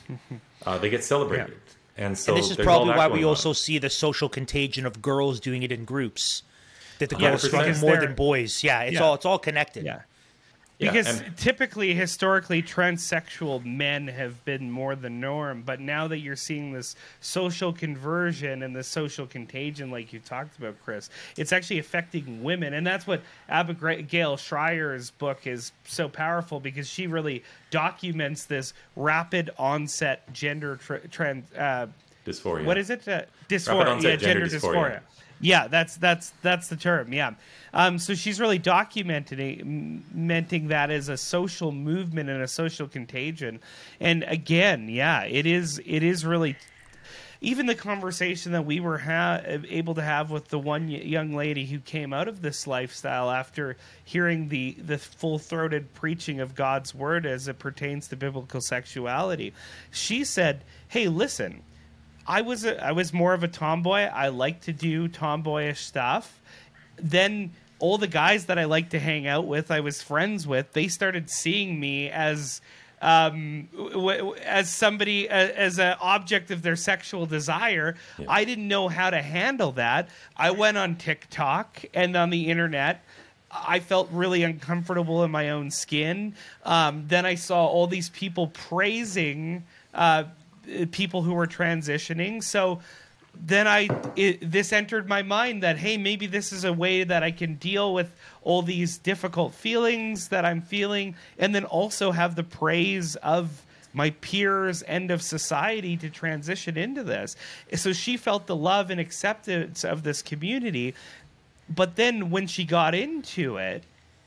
uh, they get celebrated. Yeah. And so and this is probably why we on. also see the social contagion of girls doing it in groups. That the girls struggle more than boys. Yeah, it's yeah. all it's all connected. Yeah. Because yeah, and, typically, historically, transsexual men have been more the norm. But now that you're seeing this social conversion and the social contagion, like you talked about, Chris, it's actually affecting women. And that's what Abigail Schreier's book is so powerful, because she really documents this rapid onset gender tra- trans uh, dysphoria. What is it? Uh, dysphoria. Yeah, gender, gender dysphoria. dysphoria. Yeah, that's that's that's the term. Yeah, um, so she's really documenting menting that as a social movement and a social contagion. And again, yeah, it is it is really even the conversation that we were ha- able to have with the one young lady who came out of this lifestyle after hearing the the full-throated preaching of God's word as it pertains to biblical sexuality. She said, "Hey, listen. I was a, I was more of a tomboy. I like to do tomboyish stuff. Then all the guys that I like to hang out with, I was friends with, they started seeing me as um, w- as somebody, uh, as an object of their sexual desire. Yeah. I didn't know how to handle that. I went on TikTok and on the internet. I felt really uncomfortable in my own skin. Um, then I saw all these people praising uh people who were transitioning. So then I it, this entered my mind that, hey, maybe this is a way that I can deal with all these difficult feelings that I'm feeling, and then also have the praise of my peers and of society to transition into this. So she felt the love and acceptance of this community. But then when she got into it,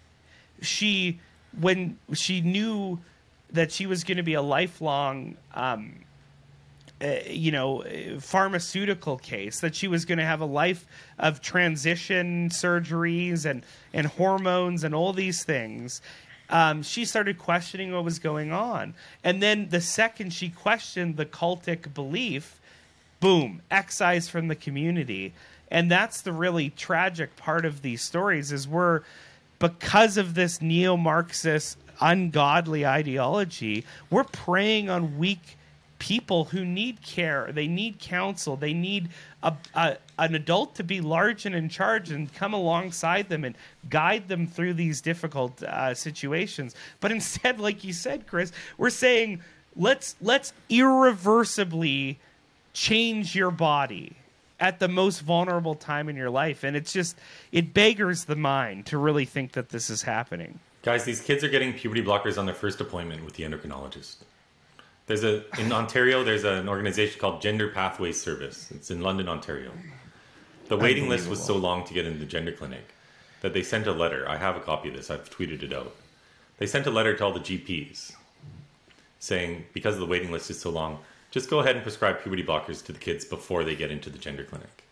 she when she knew that she was going to be a lifelong um Uh, you know, pharmaceutical case, that she was going to have a life of transition surgeries and, and hormones and all these things, um, she started questioning what was going on. And then the second she questioned the cultic belief, boom, excised from the community. And that's the really tragic part of these stories, is we're, because of this neo-Marxist ungodly ideology, we're preying on weak people who need care. They need counsel. They need a, a an adult to be large and in charge and come alongside them and guide them through these difficult uh, situations. But instead, like you said, Chris, we're saying let's let's irreversibly change your body at the most vulnerable time in your life. And it's just, it beggars the mind to really think that this is happening. Guys, these kids are getting puberty blockers on their first appointment with the endocrinologist. There's a in Ontario. There's an organization called Gender Pathways Service. It's in London, Ontario. The waiting list was so long to get into the gender clinic that they sent a letter. I have a copy of this. I've tweeted it out. They sent a letter to all the G Ps saying, because the waiting list is so long, just go ahead and prescribe puberty blockers to the kids before they get into the gender clinic.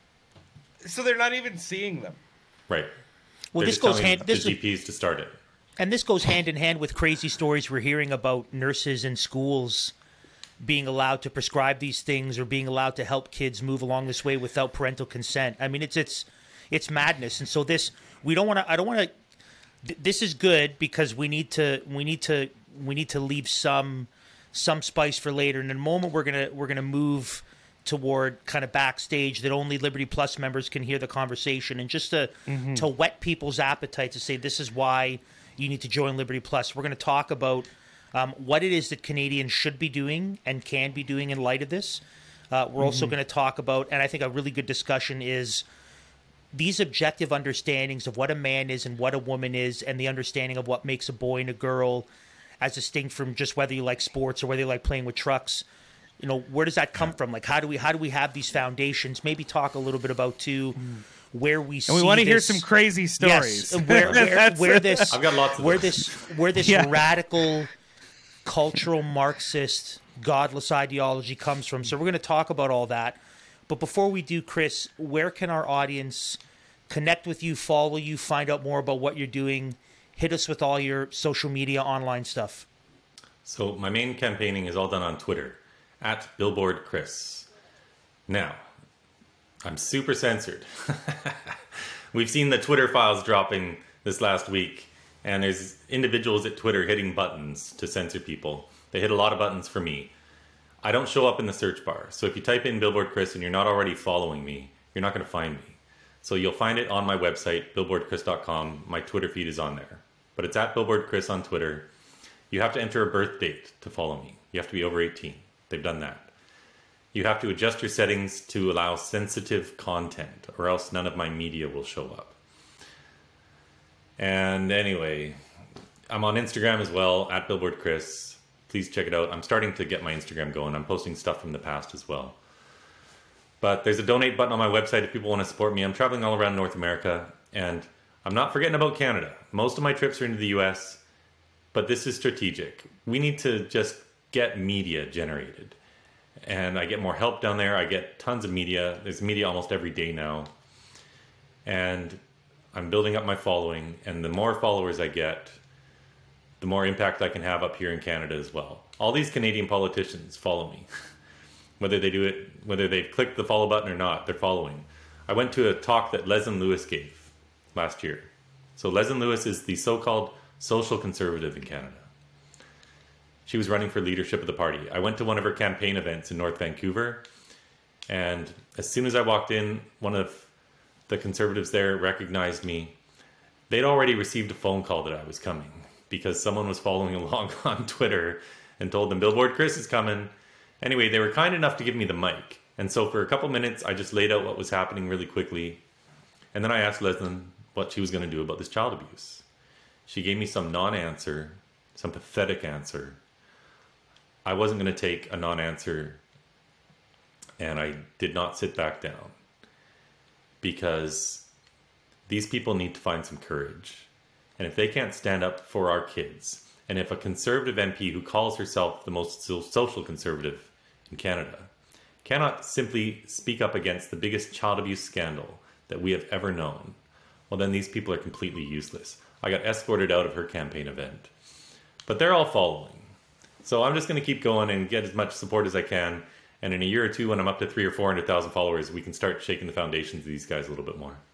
So they're not even seeing them. Right. Well, They're this just goes telling hand. This the G Ps to start it. And this goes hand in hand with crazy stories we're hearing about nurses in schools being allowed to prescribe these things or being allowed to help kids move along this way without parental consent. I mean, it's it's it's madness. And so this, we don't want to. I don't want to. Th- this is good because we need to. We need to. We need to leave some some spice for later. And in a moment, we're gonna we're gonna move toward kind of backstage that only Liberty Plus members can hear the conversation, and just to mm-hmm. to whet people's appetite to say this is why you need to join Liberty Plus. We're going to talk about um, what it is that Canadians should be doing and can be doing in light of this. Uh, we're mm-hmm. also going to talk about, and I think a really good discussion is these objective understandings of what a man is and what a woman is, and the understanding of what makes a boy and a girl, as distinct from just whether you like sports or whether you like playing with trucks. You know, where does that come from? Like, how do we how do we have these foundations? Maybe talk a little bit about too. Mm. Where we see and we want to this, hear some crazy stories. Yes, where, where, where this, I've got lots of where them. this, where this yeah. radical, cultural Marxist, godless ideology comes from. So we're going to talk about all that. But before we do, Chris, where can our audience connect with you, follow you, find out more about what you're doing? Hit us with all your social media, online stuff. So my main campaigning is all done on Twitter at Billboard Chris. Now, I'm super censored. We've seen the Twitter files dropping this last week, and there's individuals at Twitter hitting buttons to censor people. They hit a lot of buttons for me. I don't show up in the search bar. So if you type in Billboard Chris and you're not already following me, you're not going to find me. So you'll find it on my website, billboard chris dot com. My Twitter feed is on there. But it's at Billboard Chris on Twitter. You have to enter a birth date to follow me. You have to be over eighteen. They've done that. You have to adjust your settings to allow sensitive content, or else none of my media will show up. And anyway, I'm on Instagram as well, at Billboard Chris. Please check it out. I'm starting to get my Instagram going. I'm posting stuff from the past as well. But there's a donate button on my website if people want to support me. I'm traveling all around North America, and I'm not forgetting about Canada. Most of my trips are into the U S, but this is strategic. We need to just get media generated. And I get more help down there. I get tons of media. There's media almost every day now. And I'm building up my following. And the more followers I get, the more impact I can have up here in Canada as well. All these Canadian politicians follow me. Whether they do it, whether they've clicked the follow button or not, they're following. I went to a talk that Leslyn Lewis gave last year. So Leslyn Lewis is the so-called social conservative in Canada. She was running for leadership of the party. I went to one of her campaign events in North Vancouver, and as soon as I walked in, one of the conservatives there recognized me. They'd already received a phone call that I was coming because someone was following along on Twitter and told them, Billboard Chris is coming. Anyway, they were kind enough to give me the mic. And so for a couple minutes, I just laid out what was happening really quickly. And then I asked Leslyn what she was going to do about this child abuse. She gave me some non-answer, some pathetic answer. I wasn't going to take a non-answer, and I did not sit back down because these people need to find some courage. And if they can't stand up for our kids, and if a conservative M P who calls herself the most social conservative in Canada cannot simply speak up against the biggest child abuse scandal that we have ever known, well, then these people are completely useless. I got escorted out of her campaign event, but they're all following. So I'm just going to keep going and get as much support as I can. And in a year or two, when I'm up to three or four hundred thousand followers, we can start shaking the foundations of these guys a little bit more.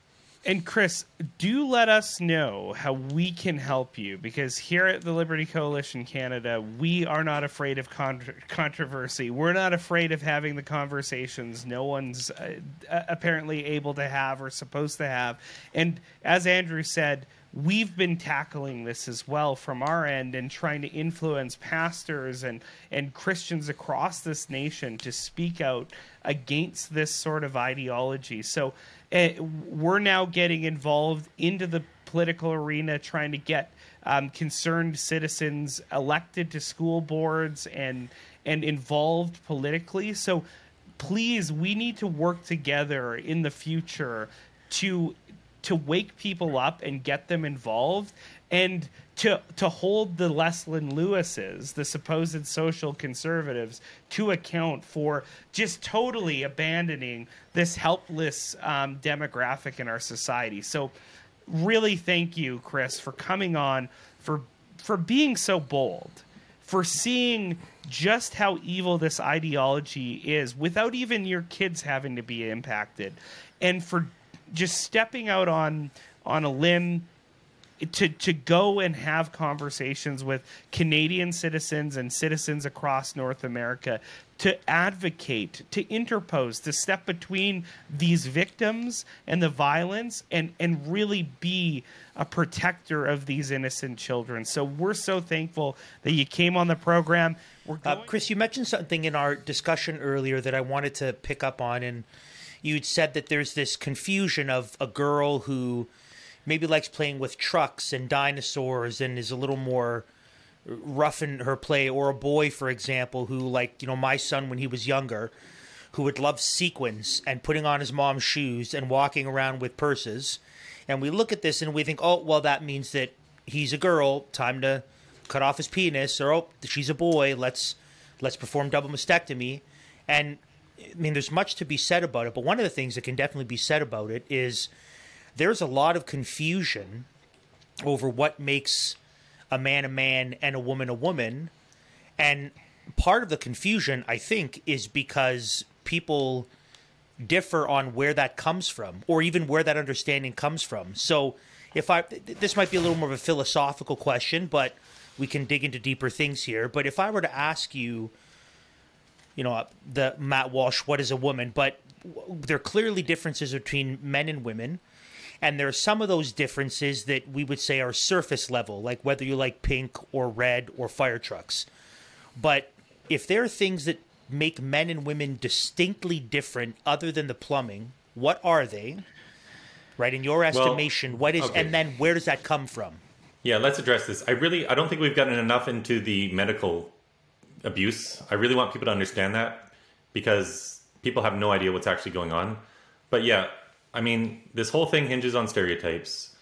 And Chris, do let us know how we can help you, because here at the Liberty Coalition Canada, we are not afraid of con- controversy. We're not afraid of having the conversations no one's uh, apparently able to have or supposed to have. And as Andrew said, we've been tackling this as well from our end and trying to influence pastors and, and Christians across this nation to speak out against this sort of ideology. So uh, we're now getting involved into the political arena, trying to get um, concerned citizens elected to school boards and and involved politically. So please, we need to work together in the future to to wake people up and get them involved, and to to hold the Leslyn Lewises, the supposed social conservatives, to account for just totally abandoning this helpless um, demographic in our society. So really thank you, Chris, for coming on, for for being so bold, for seeing just how evil this ideology is without even your kids having to be impacted, and for just stepping out on on a limb to to go and have conversations with Canadian citizens and citizens across North America, to advocate, to interpose, to step between these victims and the violence, and and really be a protector of these innocent children. So we're so thankful that you came on the program. We're going- uh, Chris, you mentioned something in our discussion earlier that I wanted to pick up on, and you'd said that there's this confusion of a girl who maybe likes playing with trucks and dinosaurs and is a little more rough in her play, or a boy, for example, who, like, you know, my son when he was younger, who would love sequins and putting on his mom's shoes and walking around with purses. And we look at this and we think, oh, well, that means that he's a girl, time to cut off his penis, or oh, she's a boy, let's let's perform double mastectomy. And I mean, there's much to be said about it, but one of the things that can definitely be said about it is there's a lot of confusion over what makes a man a man and a woman a woman. And part of the confusion, I think, is because people differ on where that comes from, or even where that understanding comes from. So if I, this might be a little more of a philosophical question, but we can dig into deeper things here. But if I were to ask you, you know, the Matt Walsh, what is a woman? But there are clearly differences between men and women. And there are some of those differences that we would say are surface level, like whether you like pink or red or fire trucks. But if there are things that make men and women distinctly different other than the plumbing, what are they? Right, in your estimation, well, what is, okay. And then where does that come from? Yeah, let's address this. I really, I don't think we've gotten enough into the medical abuse. I really want people to understand that, because people have no idea what's actually going on. But yeah, I mean, this whole thing hinges on stereotypes.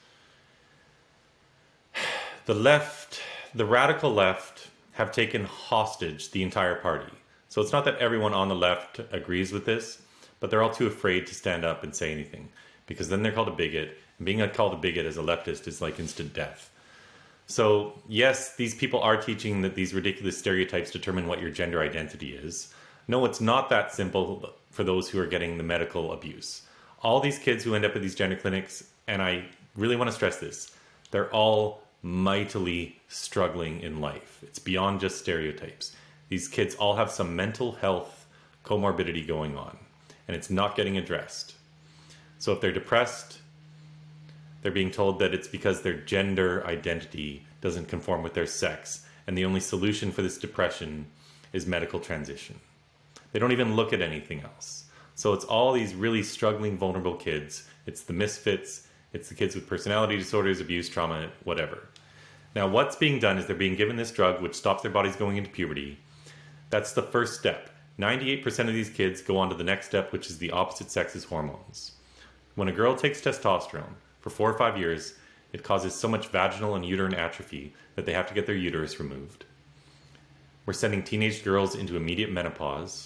The left, the radical left, have taken hostage the entire party. So it's not that everyone on the left agrees with this, but they're all too afraid to stand up and say anything, because then they're called a bigot. And being called a bigot as a leftist is like instant death. So yes, these people are teaching that these ridiculous stereotypes determine what your gender identity is. No, it's not that simple for those who are getting the medical abuse. All these kids who end up at these gender clinics, and I really want to stress this, they're all mightily struggling in life. It's beyond just stereotypes. These kids all have some mental health comorbidity going on, and it's not getting addressed. So if they're depressed, they're being told that it's because their gender identity doesn't conform with their sex, and the only solution for this depression is medical transition. They don't even look at anything else. So it's all these really struggling, vulnerable kids. It's the misfits. It's the kids with personality disorders, abuse, trauma, whatever. Now, what's being done is they're being given this drug which stops their bodies going into puberty. That's the first step. ninety-eight percent of these kids go on to the next step, which is the opposite sex's hormones. When a girl takes testosterone for four or five years, it causes so much vaginal and uterine atrophy that they have to get their uterus removed. We're sending teenage girls into immediate menopause.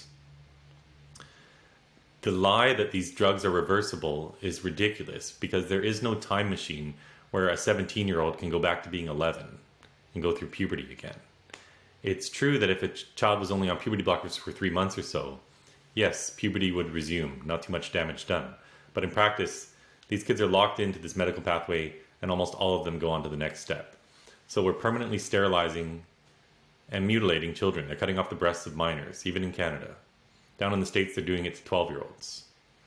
The lie that these drugs are reversible is ridiculous, because there is no time machine where a seventeen-year-old can go back to being eleven and go through puberty again. It's true that if a child was only on puberty blockers for three months or so, yes, puberty would resume, not too much damage done. But in practice, These kids are locked into this medical pathway, and almost all of them go on to the next step. So we're permanently sterilizing and mutilating children. They're cutting off the breasts of minors, even in Canada. Down in the States, they're doing it to twelve-year-olds.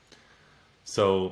So,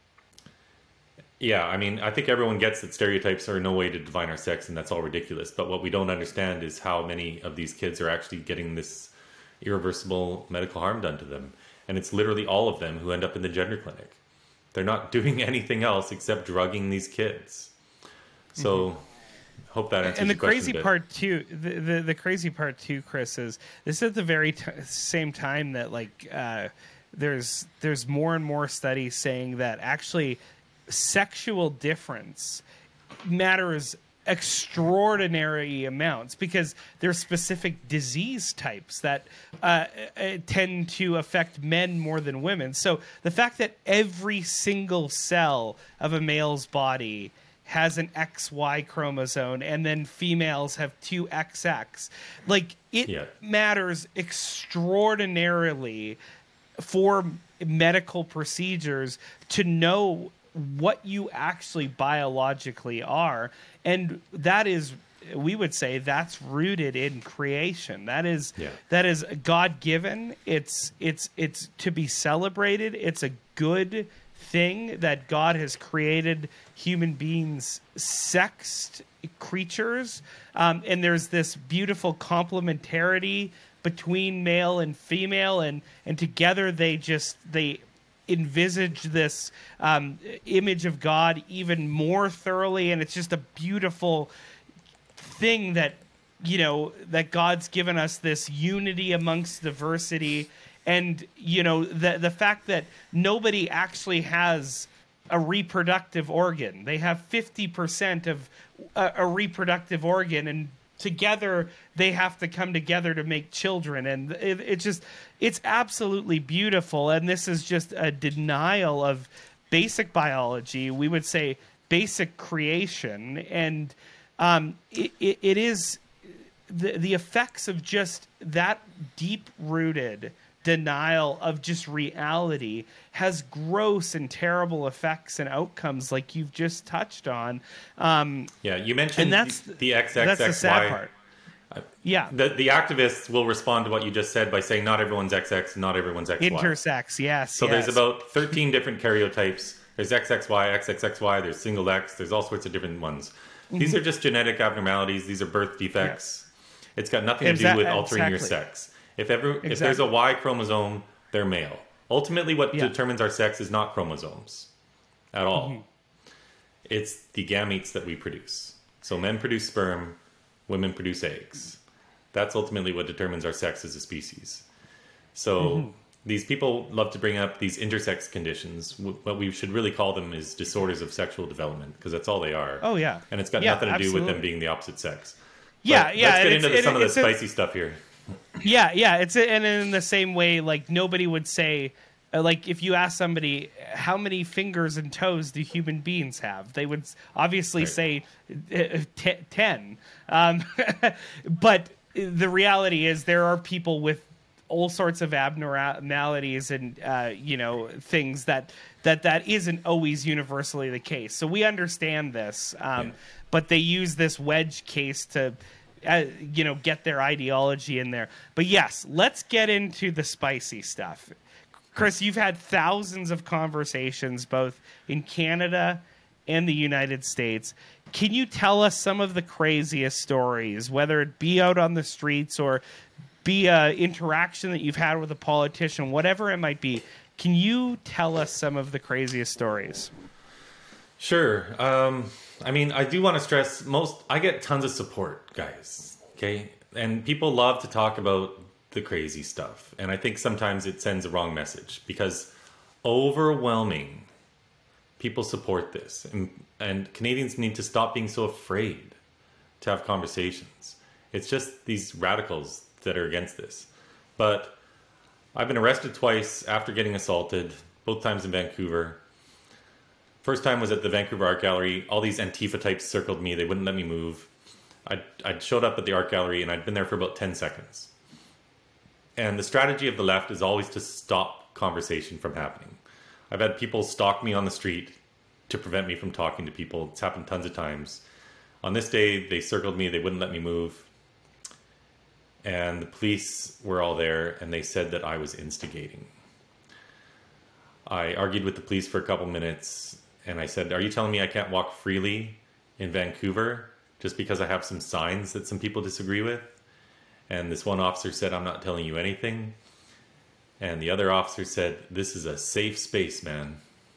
yeah, I mean, I think everyone gets that stereotypes are no way to define our sex, and that's all ridiculous. But what we don't understand is how many of these kids are actually getting this irreversible medical harm done to them. And it's literally all of them who end up in the gender clinic. They're not doing anything else except drugging these kids. So, mm-hmm. hope that answers and the your question crazy a bit. part too the, the the crazy part too, Chris, is this is at the very t- same time that like uh there's there's more and more studies saying that actually sexual difference matters extraordinary amounts because there's specific disease types that uh, tend to affect men more than women. So the fact that every single cell of a male's body has an X Y chromosome and then females have two X X, like it Yeah. matters extraordinarily for medical procedures to know what you actually biologically are. And that is, we would say that's rooted in creation. That is, Yeah. that is God-given. It's, it's, it's to be celebrated. It's a good thing that God has created human beings sexed creatures. Um, and there's this beautiful complementarity between male and female, and, and together they just, they envisage this um, image of God even more thoroughly. And it's just a beautiful thing that, you know, that God's given us this unity amongst diversity. And, you know, the the fact that nobody actually has a reproductive organ. They have fifty percent of a, a reproductive organ, and together they have to come together to make children. And it, it just, it's absolutely beautiful. And this is just a denial of basic biology. We would say basic creation. And um, it, it, it is the, the effects of just that deep-rooted denial of just reality has gross and terrible effects and outcomes like you've just touched on. Um, Yeah, you mentioned and that's the, the X X X Y. that's the sad part. Yeah, The, the activists will respond to what you just said by saying not everyone's X X, not everyone's X Y. intersex. Yes. So yes. there's about thirteen different karyotypes. There's X X Y, X X X Y, there's single X, there's all sorts of different ones. Mm-hmm. These are just genetic abnormalities. These are birth defects. Yeah. It's got nothing to Exa- do with altering exactly. your sex. If ever, Exactly. if there's a Y chromosome, they're male. Ultimately, what Yeah. determines our sex is not chromosomes at all. Mm-hmm. It's the gametes that we produce. So men produce sperm, women produce eggs. That's ultimately what determines our sex as a species. So mm-hmm. these people love to bring up these intersex conditions. What we should really call them is disorders of sexual development, because that's all they are. Oh, yeah. And it's got Yeah, nothing to absolutely. do with them being the opposite sex. Yeah, But yeah. Let's get and into it's- the, some it- of the it's a- spicy stuff here. Yeah, yeah. It's a, and in the same way, like nobody would say, uh, like if you ask somebody how many fingers and toes do human beings have, they would obviously Right. say uh, t- ten. Um, but the reality is there are people with all sorts of abnormalities and uh, you know things that that that isn't always universally the case. So we understand this, um, Yeah. but they use this wedge case to. Uh, you know, get their ideology in there. But yes, let's get into the spicy stuff. Chris, you've had thousands of conversations both in Canada and the United States. Can you tell us some of the craziest stories, whether it be out on the streets or be an interaction that you've had with a politician, whatever it might be? Can you tell us some of the craziest stories? Sure. Um, I mean, I do want to stress most, I get tons of support, guys. Okay. And people love to talk about the crazy stuff. And I think sometimes it sends a wrong message because overwhelming people support this. And, and Canadians need to stop being so afraid to have conversations. It's just these radicals that are against this. But I've been arrested twice after getting assaulted, both times in Vancouver. First time was at the Vancouver Art Gallery. All these Antifa types circled me. They wouldn't let me move. I I showed up at the art gallery and I'd been there for about ten seconds. And the strategy of the left is always to stop conversation from happening. I've had people stalk me on the street to prevent me from talking to people. It's happened tons of times. On this day, they circled me. They wouldn't let me move. And the police were all there, and they said that I was instigating. I argued with the police for a couple minutes, and I said, are you telling me I can't walk freely in Vancouver just because I have some signs that some people disagree with? And this one officer said, I'm not telling you anything. And the other officer said, this is a safe space, man.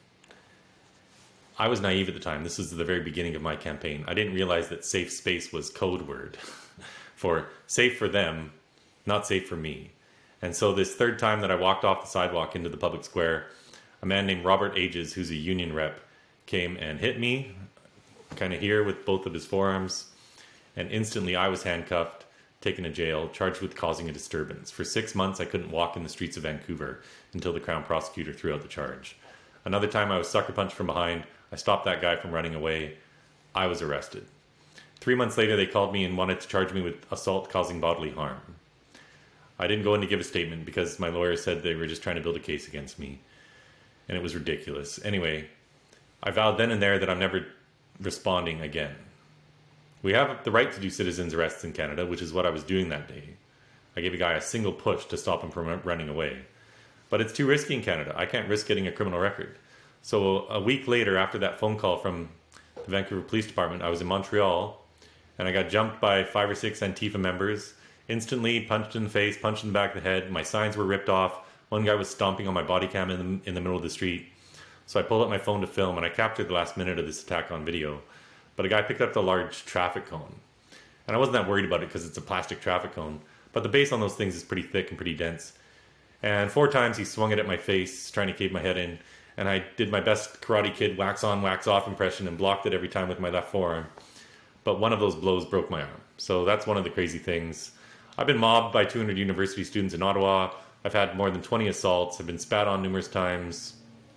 I was naive at the time. This was the very beginning of my campaign. I didn't realize that safe space was code word for safe for them, not safe for me. And so this third time that I walked off the sidewalk into the public square, a man named Robert Ages, who's a union rep, came and hit me kind of here with both of his forearms. And instantly I was handcuffed, taken to jail, charged with causing a disturbance. For six months, I couldn't walk in the streets of Vancouver until the Crown prosecutor threw out the charge. Another time I was sucker punched from behind. I stopped that guy from running away. I was arrested. Three months later, they called me and wanted to charge me with assault causing bodily harm. I didn't go in to give a statement because my lawyer said they were just trying to build a case against me. And it was ridiculous. Anyway, I vowed then and there that I'm never responding again. We have the right to do citizens' arrests in Canada, which is what I was doing that day. I gave a guy a single push to stop him from running away. But it's too risky in Canada. I can't risk getting a criminal record. So a week later, after that phone call from the Vancouver Police Department, I was in Montreal, and I got jumped by five or six Antifa members, instantly punched in the face, punched in the back of the head. My signs were ripped off. One guy was stomping on my body cam in the, in the middle of the street. So I pulled up my phone to film, and I captured the last minute of this attack on video. But a guy picked up the large traffic cone. And I wasn't that worried about it because it's a plastic traffic cone. But the base on those things is pretty thick and pretty dense. And four times he swung it at my face, trying to cave my head in. And I did my best Karate Kid wax on, wax off impression and blocked it every time with my left forearm. But one of those blows broke my arm. So that's one of the crazy things. I've been mobbed by two hundred university students in Ottawa. I've had more than twenty assaults. I've been spat on numerous times.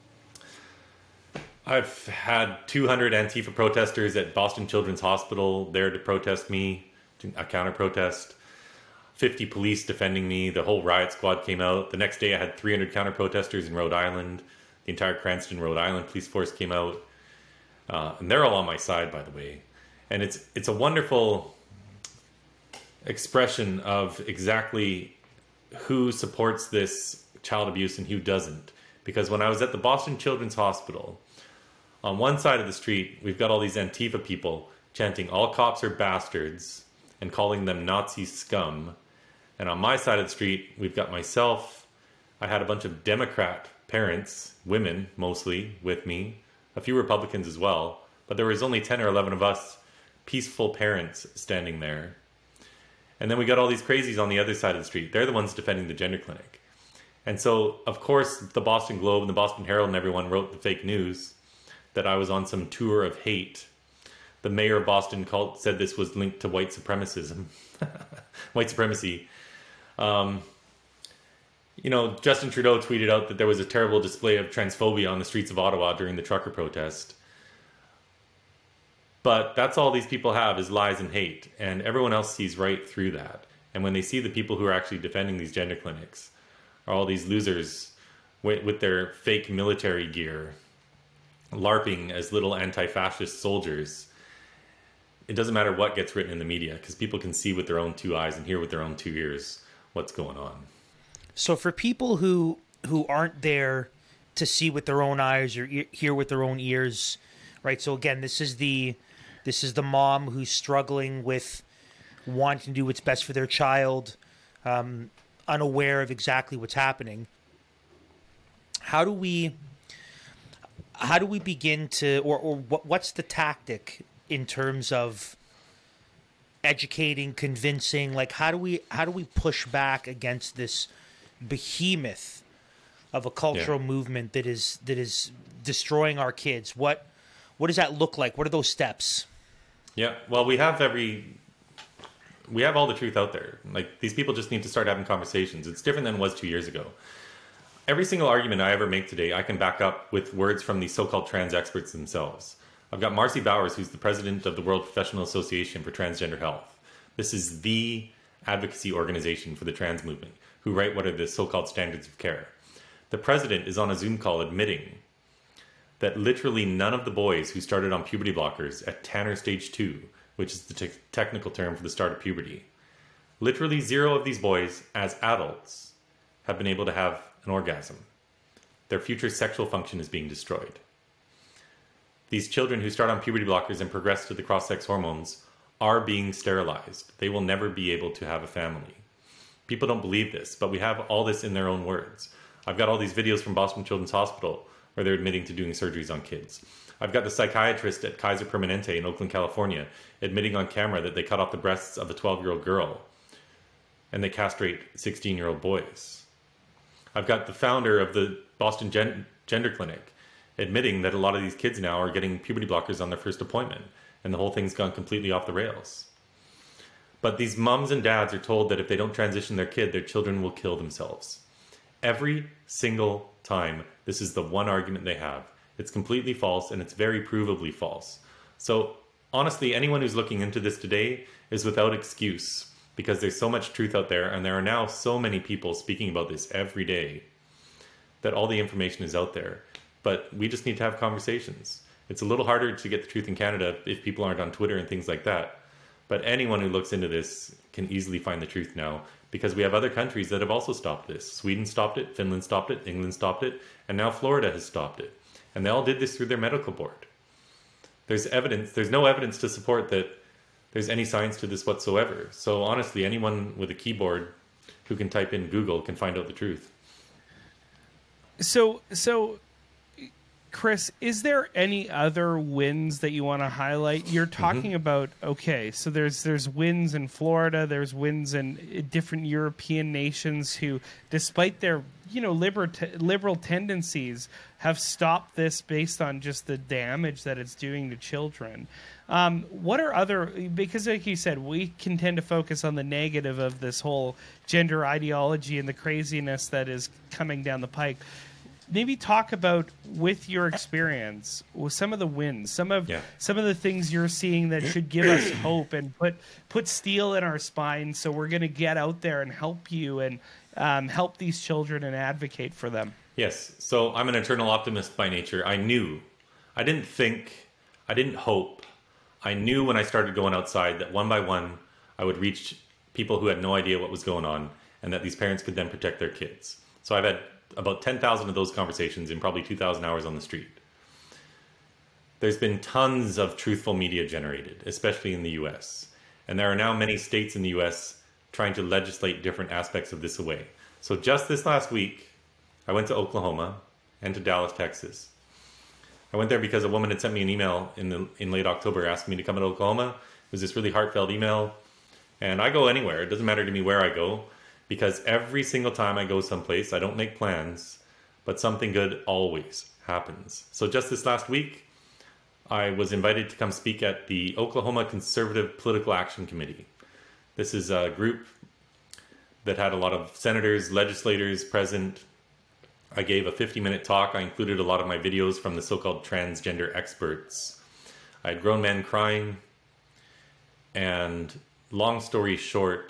I've had two hundred Antifa protesters at Boston Children's Hospital there to protest me, a counter-protest. fifty police defending me. The whole riot squad came out. The next day I had three hundred counter-protesters in Rhode Island. The entire Cranston, Rhode Island police force came out. Uh, and they're all on my side, by the way. And it's it's a wonderful expression of exactly who supports this child abuse and who doesn't. Because when I was at the Boston Children's Hospital, on one side of the street, we've got all these Antifa people chanting, all cops are bastards, and calling them Nazi scum. And on my side of the street, we've got myself. I had a bunch of Democrat parents, women mostly, with me, a few Republicans as well, but there was only ten or eleven of us peaceful parents standing there. And then we got all these crazies on the other side of the street. They're the ones defending the gender clinic. And so, of course, the Boston Globe and the Boston Herald and everyone wrote the fake news that I was on some tour of hate. The mayor of Boston called, said this was linked to white supremacism, white supremacy. Um, you know, Justin Trudeau tweeted out that there was a terrible display of transphobia on the streets of Ottawa during the trucker protest. But that's all these people have is lies and hate, and everyone else sees right through that. And when they see the people who are actually defending these gender clinics are all these losers with, with their fake military gear, LARPing as little anti-fascist soldiers, it doesn't matter what gets written in the media because people can see with their own two eyes and hear with their own two ears what's going on. So for people who who aren't there to see with their own eyes or e- hear with their own ears, right? So again, this is the this is the mom who's struggling with wanting to do what's best for their child, um, unaware of exactly what's happening. How do we how do we begin to, or or what what's the tactic in terms of educating, convincing? Like how do we how do we push back against this behemoth of a cultural yeah. movement that is that is destroying our kids? What what does that look like? What are those steps? Yeah, well, we have every we have all the truth out there. Like these people just need to start having conversations. It's different than it was two years ago. Every single argument I ever make today, I can back up with words from the so-called trans experts themselves. I've got Marcy Bowers, who's the president of the World Professional Association for Transgender Health. This is the advocacy organization for the trans movement, who write what are the so-called standards of care. The president is on a Zoom call admitting that literally none of the boys who started on puberty blockers at Tanner stage two, which is the te- technical term for the start of puberty, literally zero of these boys as adults have been able to have an orgasm. Their future sexual function is being destroyed. These children who start on puberty blockers and progress to the cross-sex hormones are being sterilized. They will never be able to have a family. People don't believe this, but we have all this in their own words. I've got all these videos from Boston Children's Hospital where they're admitting to doing surgeries on kids. I've got the psychiatrist at Kaiser Permanente in Oakland, California, admitting on camera that they cut off the breasts of a twelve-year-old girl and they castrate sixteen-year-old boys. I've got the founder of the Boston Gen- Gender Clinic admitting that a lot of these kids now are getting puberty blockers on their first appointment, and the whole thing's gone completely off the rails. But these mums and dads are told that if they don't transition their kid, their children will kill themselves. Every single time, this is the one argument they have. It's completely false, and it's very provably false. So honestly, anyone who's looking into this today is without excuse, because there's so much truth out there, and there are now so many people speaking about this every day that all the information is out there. But we just need to have conversations. It's a little harder to get the truth in Canada if people aren't on Twitter and things like that. But anyone who looks into this can easily find the truth now, because we have other countries that have also stopped this. Sweden stopped it, Finland stopped it, England stopped it, and now Florida has stopped it. And they all did this through their medical board. There's evidence, there's no evidence to support that there's any science to this whatsoever. So honestly, anyone with a keyboard who can type in Google can find out the truth. So, so Chris, is there any other wins that you want to highlight? You're talking mm-hmm. about, okay, so there's there's wins in Florida, there's wins in different European nations who, despite their, you know, liberal, liberal tendencies, have stopped this based on just the damage that it's doing to children. Um, what are other, because like you said, we can tend to focus on the negative of this whole gender ideology and the craziness that is coming down the pike. Maybe talk about, with your experience, with some of the wins, some of yeah. some of the things you're seeing that should give us hope and put put steel in our spine, so we're going to get out there and help you and um, help these children and advocate for them. Yes. So I'm an eternal optimist by nature. I knew, I didn't think, I didn't hope. I knew when I started going outside that one by one I would reach people who had no idea what was going on, and that these parents could then protect their kids. So I've had about ten thousand of those conversations in probably two thousand hours on the street. There's been tons of truthful media generated, especially in the U S. And there are now many states in the U S trying to legislate different aspects of this away. So just this last week, I went to Oklahoma and to Dallas, Texas. I went there because a woman had sent me an email in the in late October asking me to come to Oklahoma. It was this really heartfelt email. And I go anywhere. It doesn't matter to me where I go, because every single time I go someplace, I don't make plans, but something good always happens. So just this last week, I was invited to come speak at the Oklahoma Conservative Political Action Committee. This is a group that had a lot of senators, legislators present. I gave a fifty-minute talk. I included a lot of my videos from the so-called transgender experts. I had grown men crying, and long story short,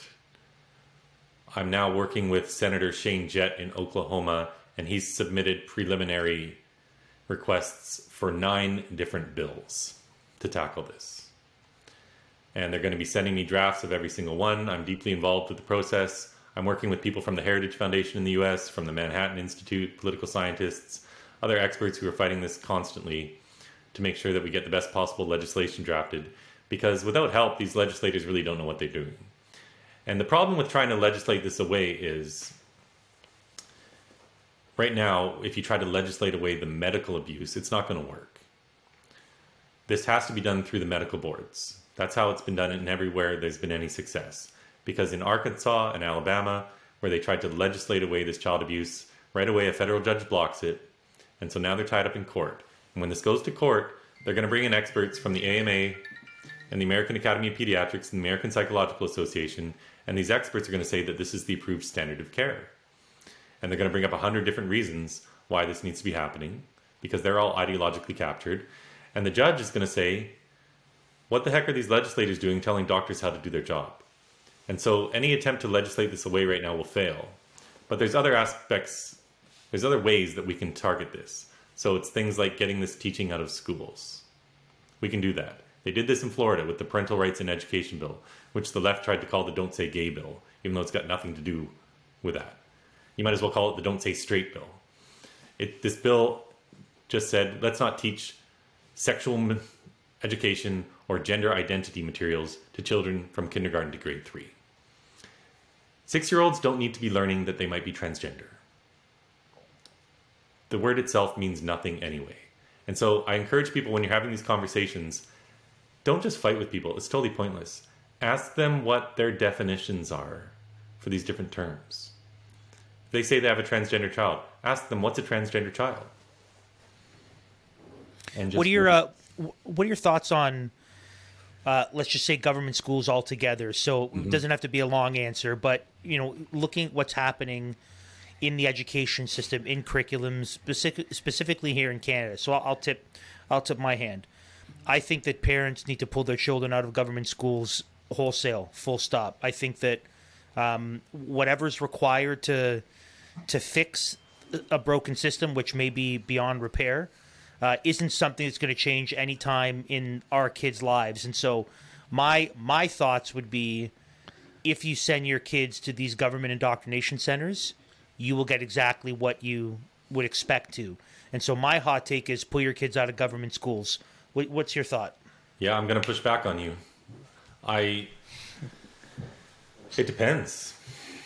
I'm now working with Senator Shane Jett in Oklahoma, and he's submitted preliminary requests for nine different bills to tackle this. And they're going to be sending me drafts of every single one. I'm deeply involved with the process. I'm working with people from the Heritage Foundation in the U S, from the Manhattan Institute, political scientists, other experts who are fighting this constantly to make sure that we get the best possible legislation drafted. Because without help, these legislators really don't know what they're doing. And the problem with trying to legislate this away is, right now, if you try to legislate away the medical abuse, it's not going to work. This has to be done through the medical boards. That's how it's been done in everywhere there's been any success. Because in Arkansas and Alabama, where they tried to legislate away this child abuse, right away a federal judge blocks it. And so now they're tied up in court. And when this goes to court, they're going to bring in experts from the A M A and the American Academy of Pediatrics and the American Psychological Association. And these experts are going to say that this is the approved standard of care. And they're going to bring up a hundred different reasons why this needs to be happening, because they're all ideologically captured. And the judge is going to say, what the heck are these legislators doing telling doctors how to do their job? And so any attempt to legislate this away right now will fail. But there's other aspects, there's other ways that we can target this. So it's things like getting this teaching out of schools. We can do that. They did this in Florida with the Parental Rights in Education Bill, which the left tried to call the Don't Say Gay Bill, even though it's got nothing to do with that. You might as well call it the Don't Say Straight Bill. It, this bill just said, let's not teach sexual education or gender identity materials to children from kindergarten to grade three. Six-year-olds don't need to be learning that they might be transgender. The word itself means nothing anyway. And so I encourage people, when you're having these conversations, don't just fight with people. It's totally pointless. Ask them what their definitions are for these different terms. If they say they have a transgender child, ask them, what's a transgender child? And just what are your uh, what are your thoughts on, uh, let's just say, government schools altogether? So mm-hmm. it doesn't have to be a long answer, but you know, looking at what's happening in the education system, in curriculums, specific, specifically here in Canada. So I'll, I'll tip, I'll tip my hand. I think that parents need to pull their children out of government schools wholesale, full stop. I think that um, whatever's required to to fix a broken system, which may be beyond repair, uh, isn't something that's going to change any time in our kids' lives. And so my my thoughts would be, if you send your kids to these government indoctrination centers, you will get exactly what you would expect to. And so my hot take is pull your kids out of government schools. What's your thought? Yeah, I'm going to push back on you. I, it depends.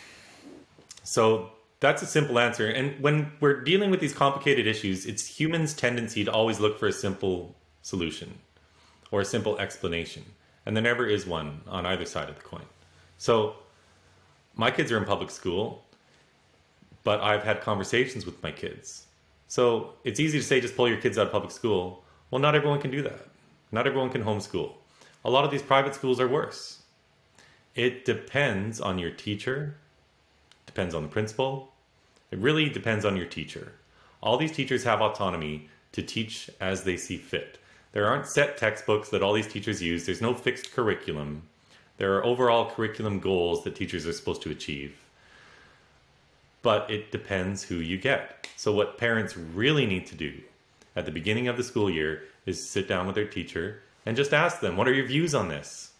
So that's a simple answer. And when we're dealing with these complicated issues, it's humans' tendency to always look for a simple solution or a simple explanation. And there never is one on either side of the coin. So my kids are in public school, but I've had conversations with my kids. So it's easy to say, just pull your kids out of public school. Well, not everyone can do that. Not everyone can homeschool. A lot of these private schools are worse. It depends on your teacher, depends on the principal. It really depends on your teacher. All these teachers have autonomy to teach as they see fit. There aren't set textbooks that all these teachers use. There's no fixed curriculum. There are overall curriculum goals that teachers are supposed to achieve. But it depends who you get. So what parents really need to do at the beginning of the school year is sit down with their teacher and just ask them, what are your views on this?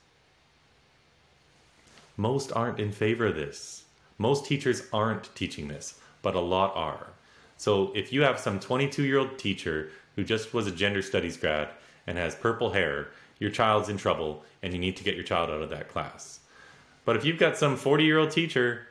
Most aren't in favor of this. Most teachers aren't teaching this, but a lot are. So if you have some twenty-two-year-old teacher who just was a gender studies grad and has purple hair, your child's in trouble and you need to get your child out of that class. But if you've got some forty-year-old teacher,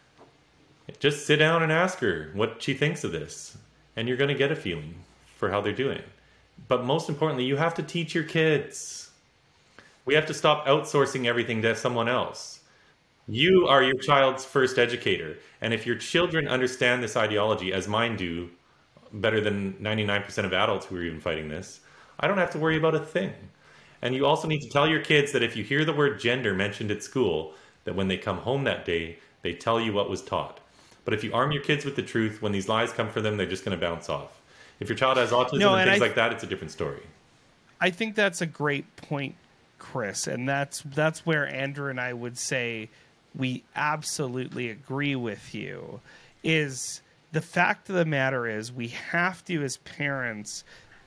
just sit down and ask her what she thinks of this, and you're going to get a feeling for how they're doing. But most importantly, you have to teach your kids. We have to stop outsourcing everything to someone else. You are your child's first educator. And if your children understand this ideology, as mine do, better than ninety-nine percent of adults who are even fighting this, I don't have to worry about a thing. And you also need to tell your kids that if you hear the word gender mentioned at school, that when they come home that day, they tell you what was taught. But if you arm your kids with the truth, when these lies come for them, they're just going to bounce off. If your child has autism no, and, and things I, like that, it's a different story. I think that's a great point, Chris. And that's that's where Andrew and I would say we absolutely agree with you, is the fact of the matter is we have to, as parents,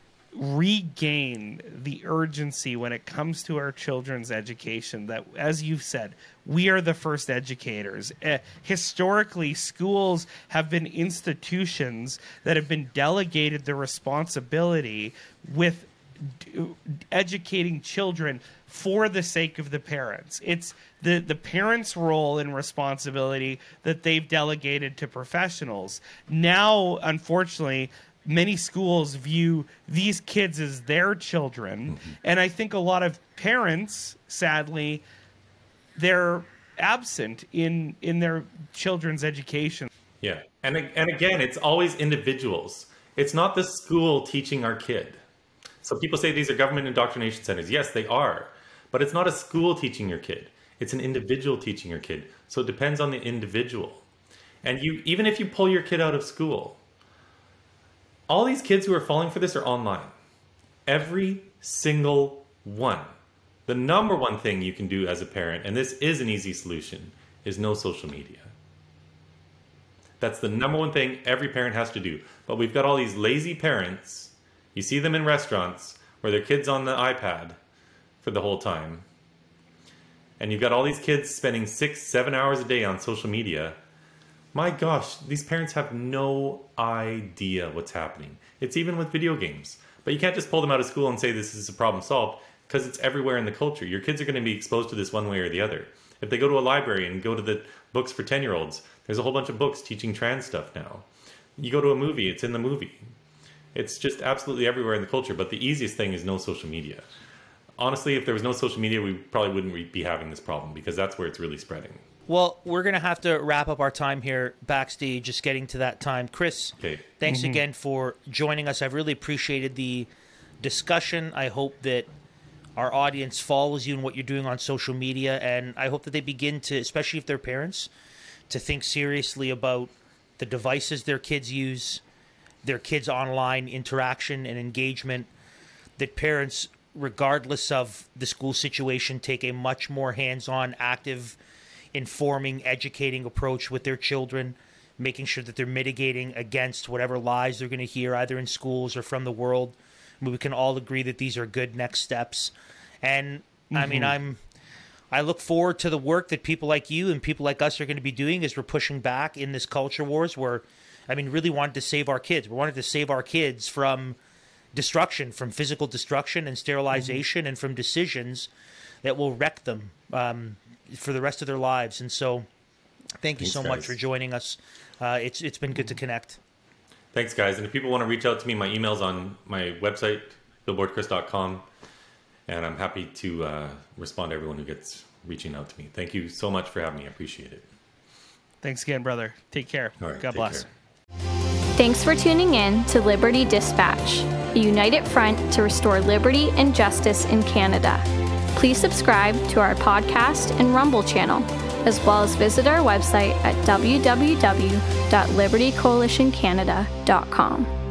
regain the urgency when it comes to our children's education that, as you've said, we are the first educators. Uh, historically, schools have been institutions that have been delegated the responsibility with d- educating children for the sake of the parents. It's the, the parents' role and responsibility that they've delegated to professionals. Now, unfortunately, many schools view these kids as their children. Mm-hmm. And I think a lot of parents, sadly, they're absent in, in their children's education. Yeah. And, and again, it's always individuals. It's not the school teaching our kid. So people say these are government indoctrination centers. Yes, they are. But it's not a school teaching your kid. It's an individual teaching your kid. So it depends on the individual. And you, even if you pull your kid out of school, all these kids who are falling for this are online. Every single one. The number one thing you can do as a parent, and this is an easy solution, is no social media. That's the number one thing every parent has to do. But we've got all these lazy parents. You see them in restaurants where their kid's on the iPad for the whole time. And you've got all these kids spending six, seven hours a day on social media. My gosh, these parents have no idea what's happening. It's even with video games. But you can't just pull them out of school and say this is a problem solved, because it's everywhere in the culture. Your kids are going to be exposed to this one way or the other. If they go to a library and go to the books for ten-year-olds, there's a whole bunch of books teaching trans stuff now. You go to a movie, it's in the movie. It's just absolutely everywhere in the culture. But the easiest thing is no social media. Honestly, if there was no social media, we probably wouldn't be having this problem, because that's where it's really spreading. Well, we're going to have to wrap up our time here backstage, just getting to that time. Chris, okay. Thanks mm-hmm. again for joining us. I've really appreciated the discussion. I hope that our audience follows you in what you're doing on social media, and I hope that they begin to, especially if they're parents, to think seriously about the devices their kids use, their kids' online interaction and engagement, that parents, regardless of the school situation, take a much more hands-on, active, informing, educating approach with their children, making sure that they're mitigating against whatever lies they're going to hear either in schools or from the world. I mean, we can all agree that these are good next steps. And mm-hmm. I mean, I'm, I look forward to the work that people like you and people like us are going to be doing as we're pushing back in this culture wars where, I mean, really wanted to save our kids. We wanted to save our kids from destruction, from physical destruction and sterilization, mm-hmm. and from decisions that will wreck them um, for the rest of their lives. And so thank you Thanks, so guys. much for joining us. Uh, it's It's been good to connect. Thanks, guys. And if people want to reach out to me, my email's on my website, billboard chris dot com. And I'm happy to uh, respond to everyone who gets reaching out to me. Thank you so much for having me. I appreciate it. Thanks again, brother. Take care. All right, God take bless. care. Thanks for tuning in to Liberty Dispatch, a united front to restore liberty and justice in Canada. Please subscribe to our podcast and Rumble channel, as well as visit our website at w w w dot liberty coalition canada dot com.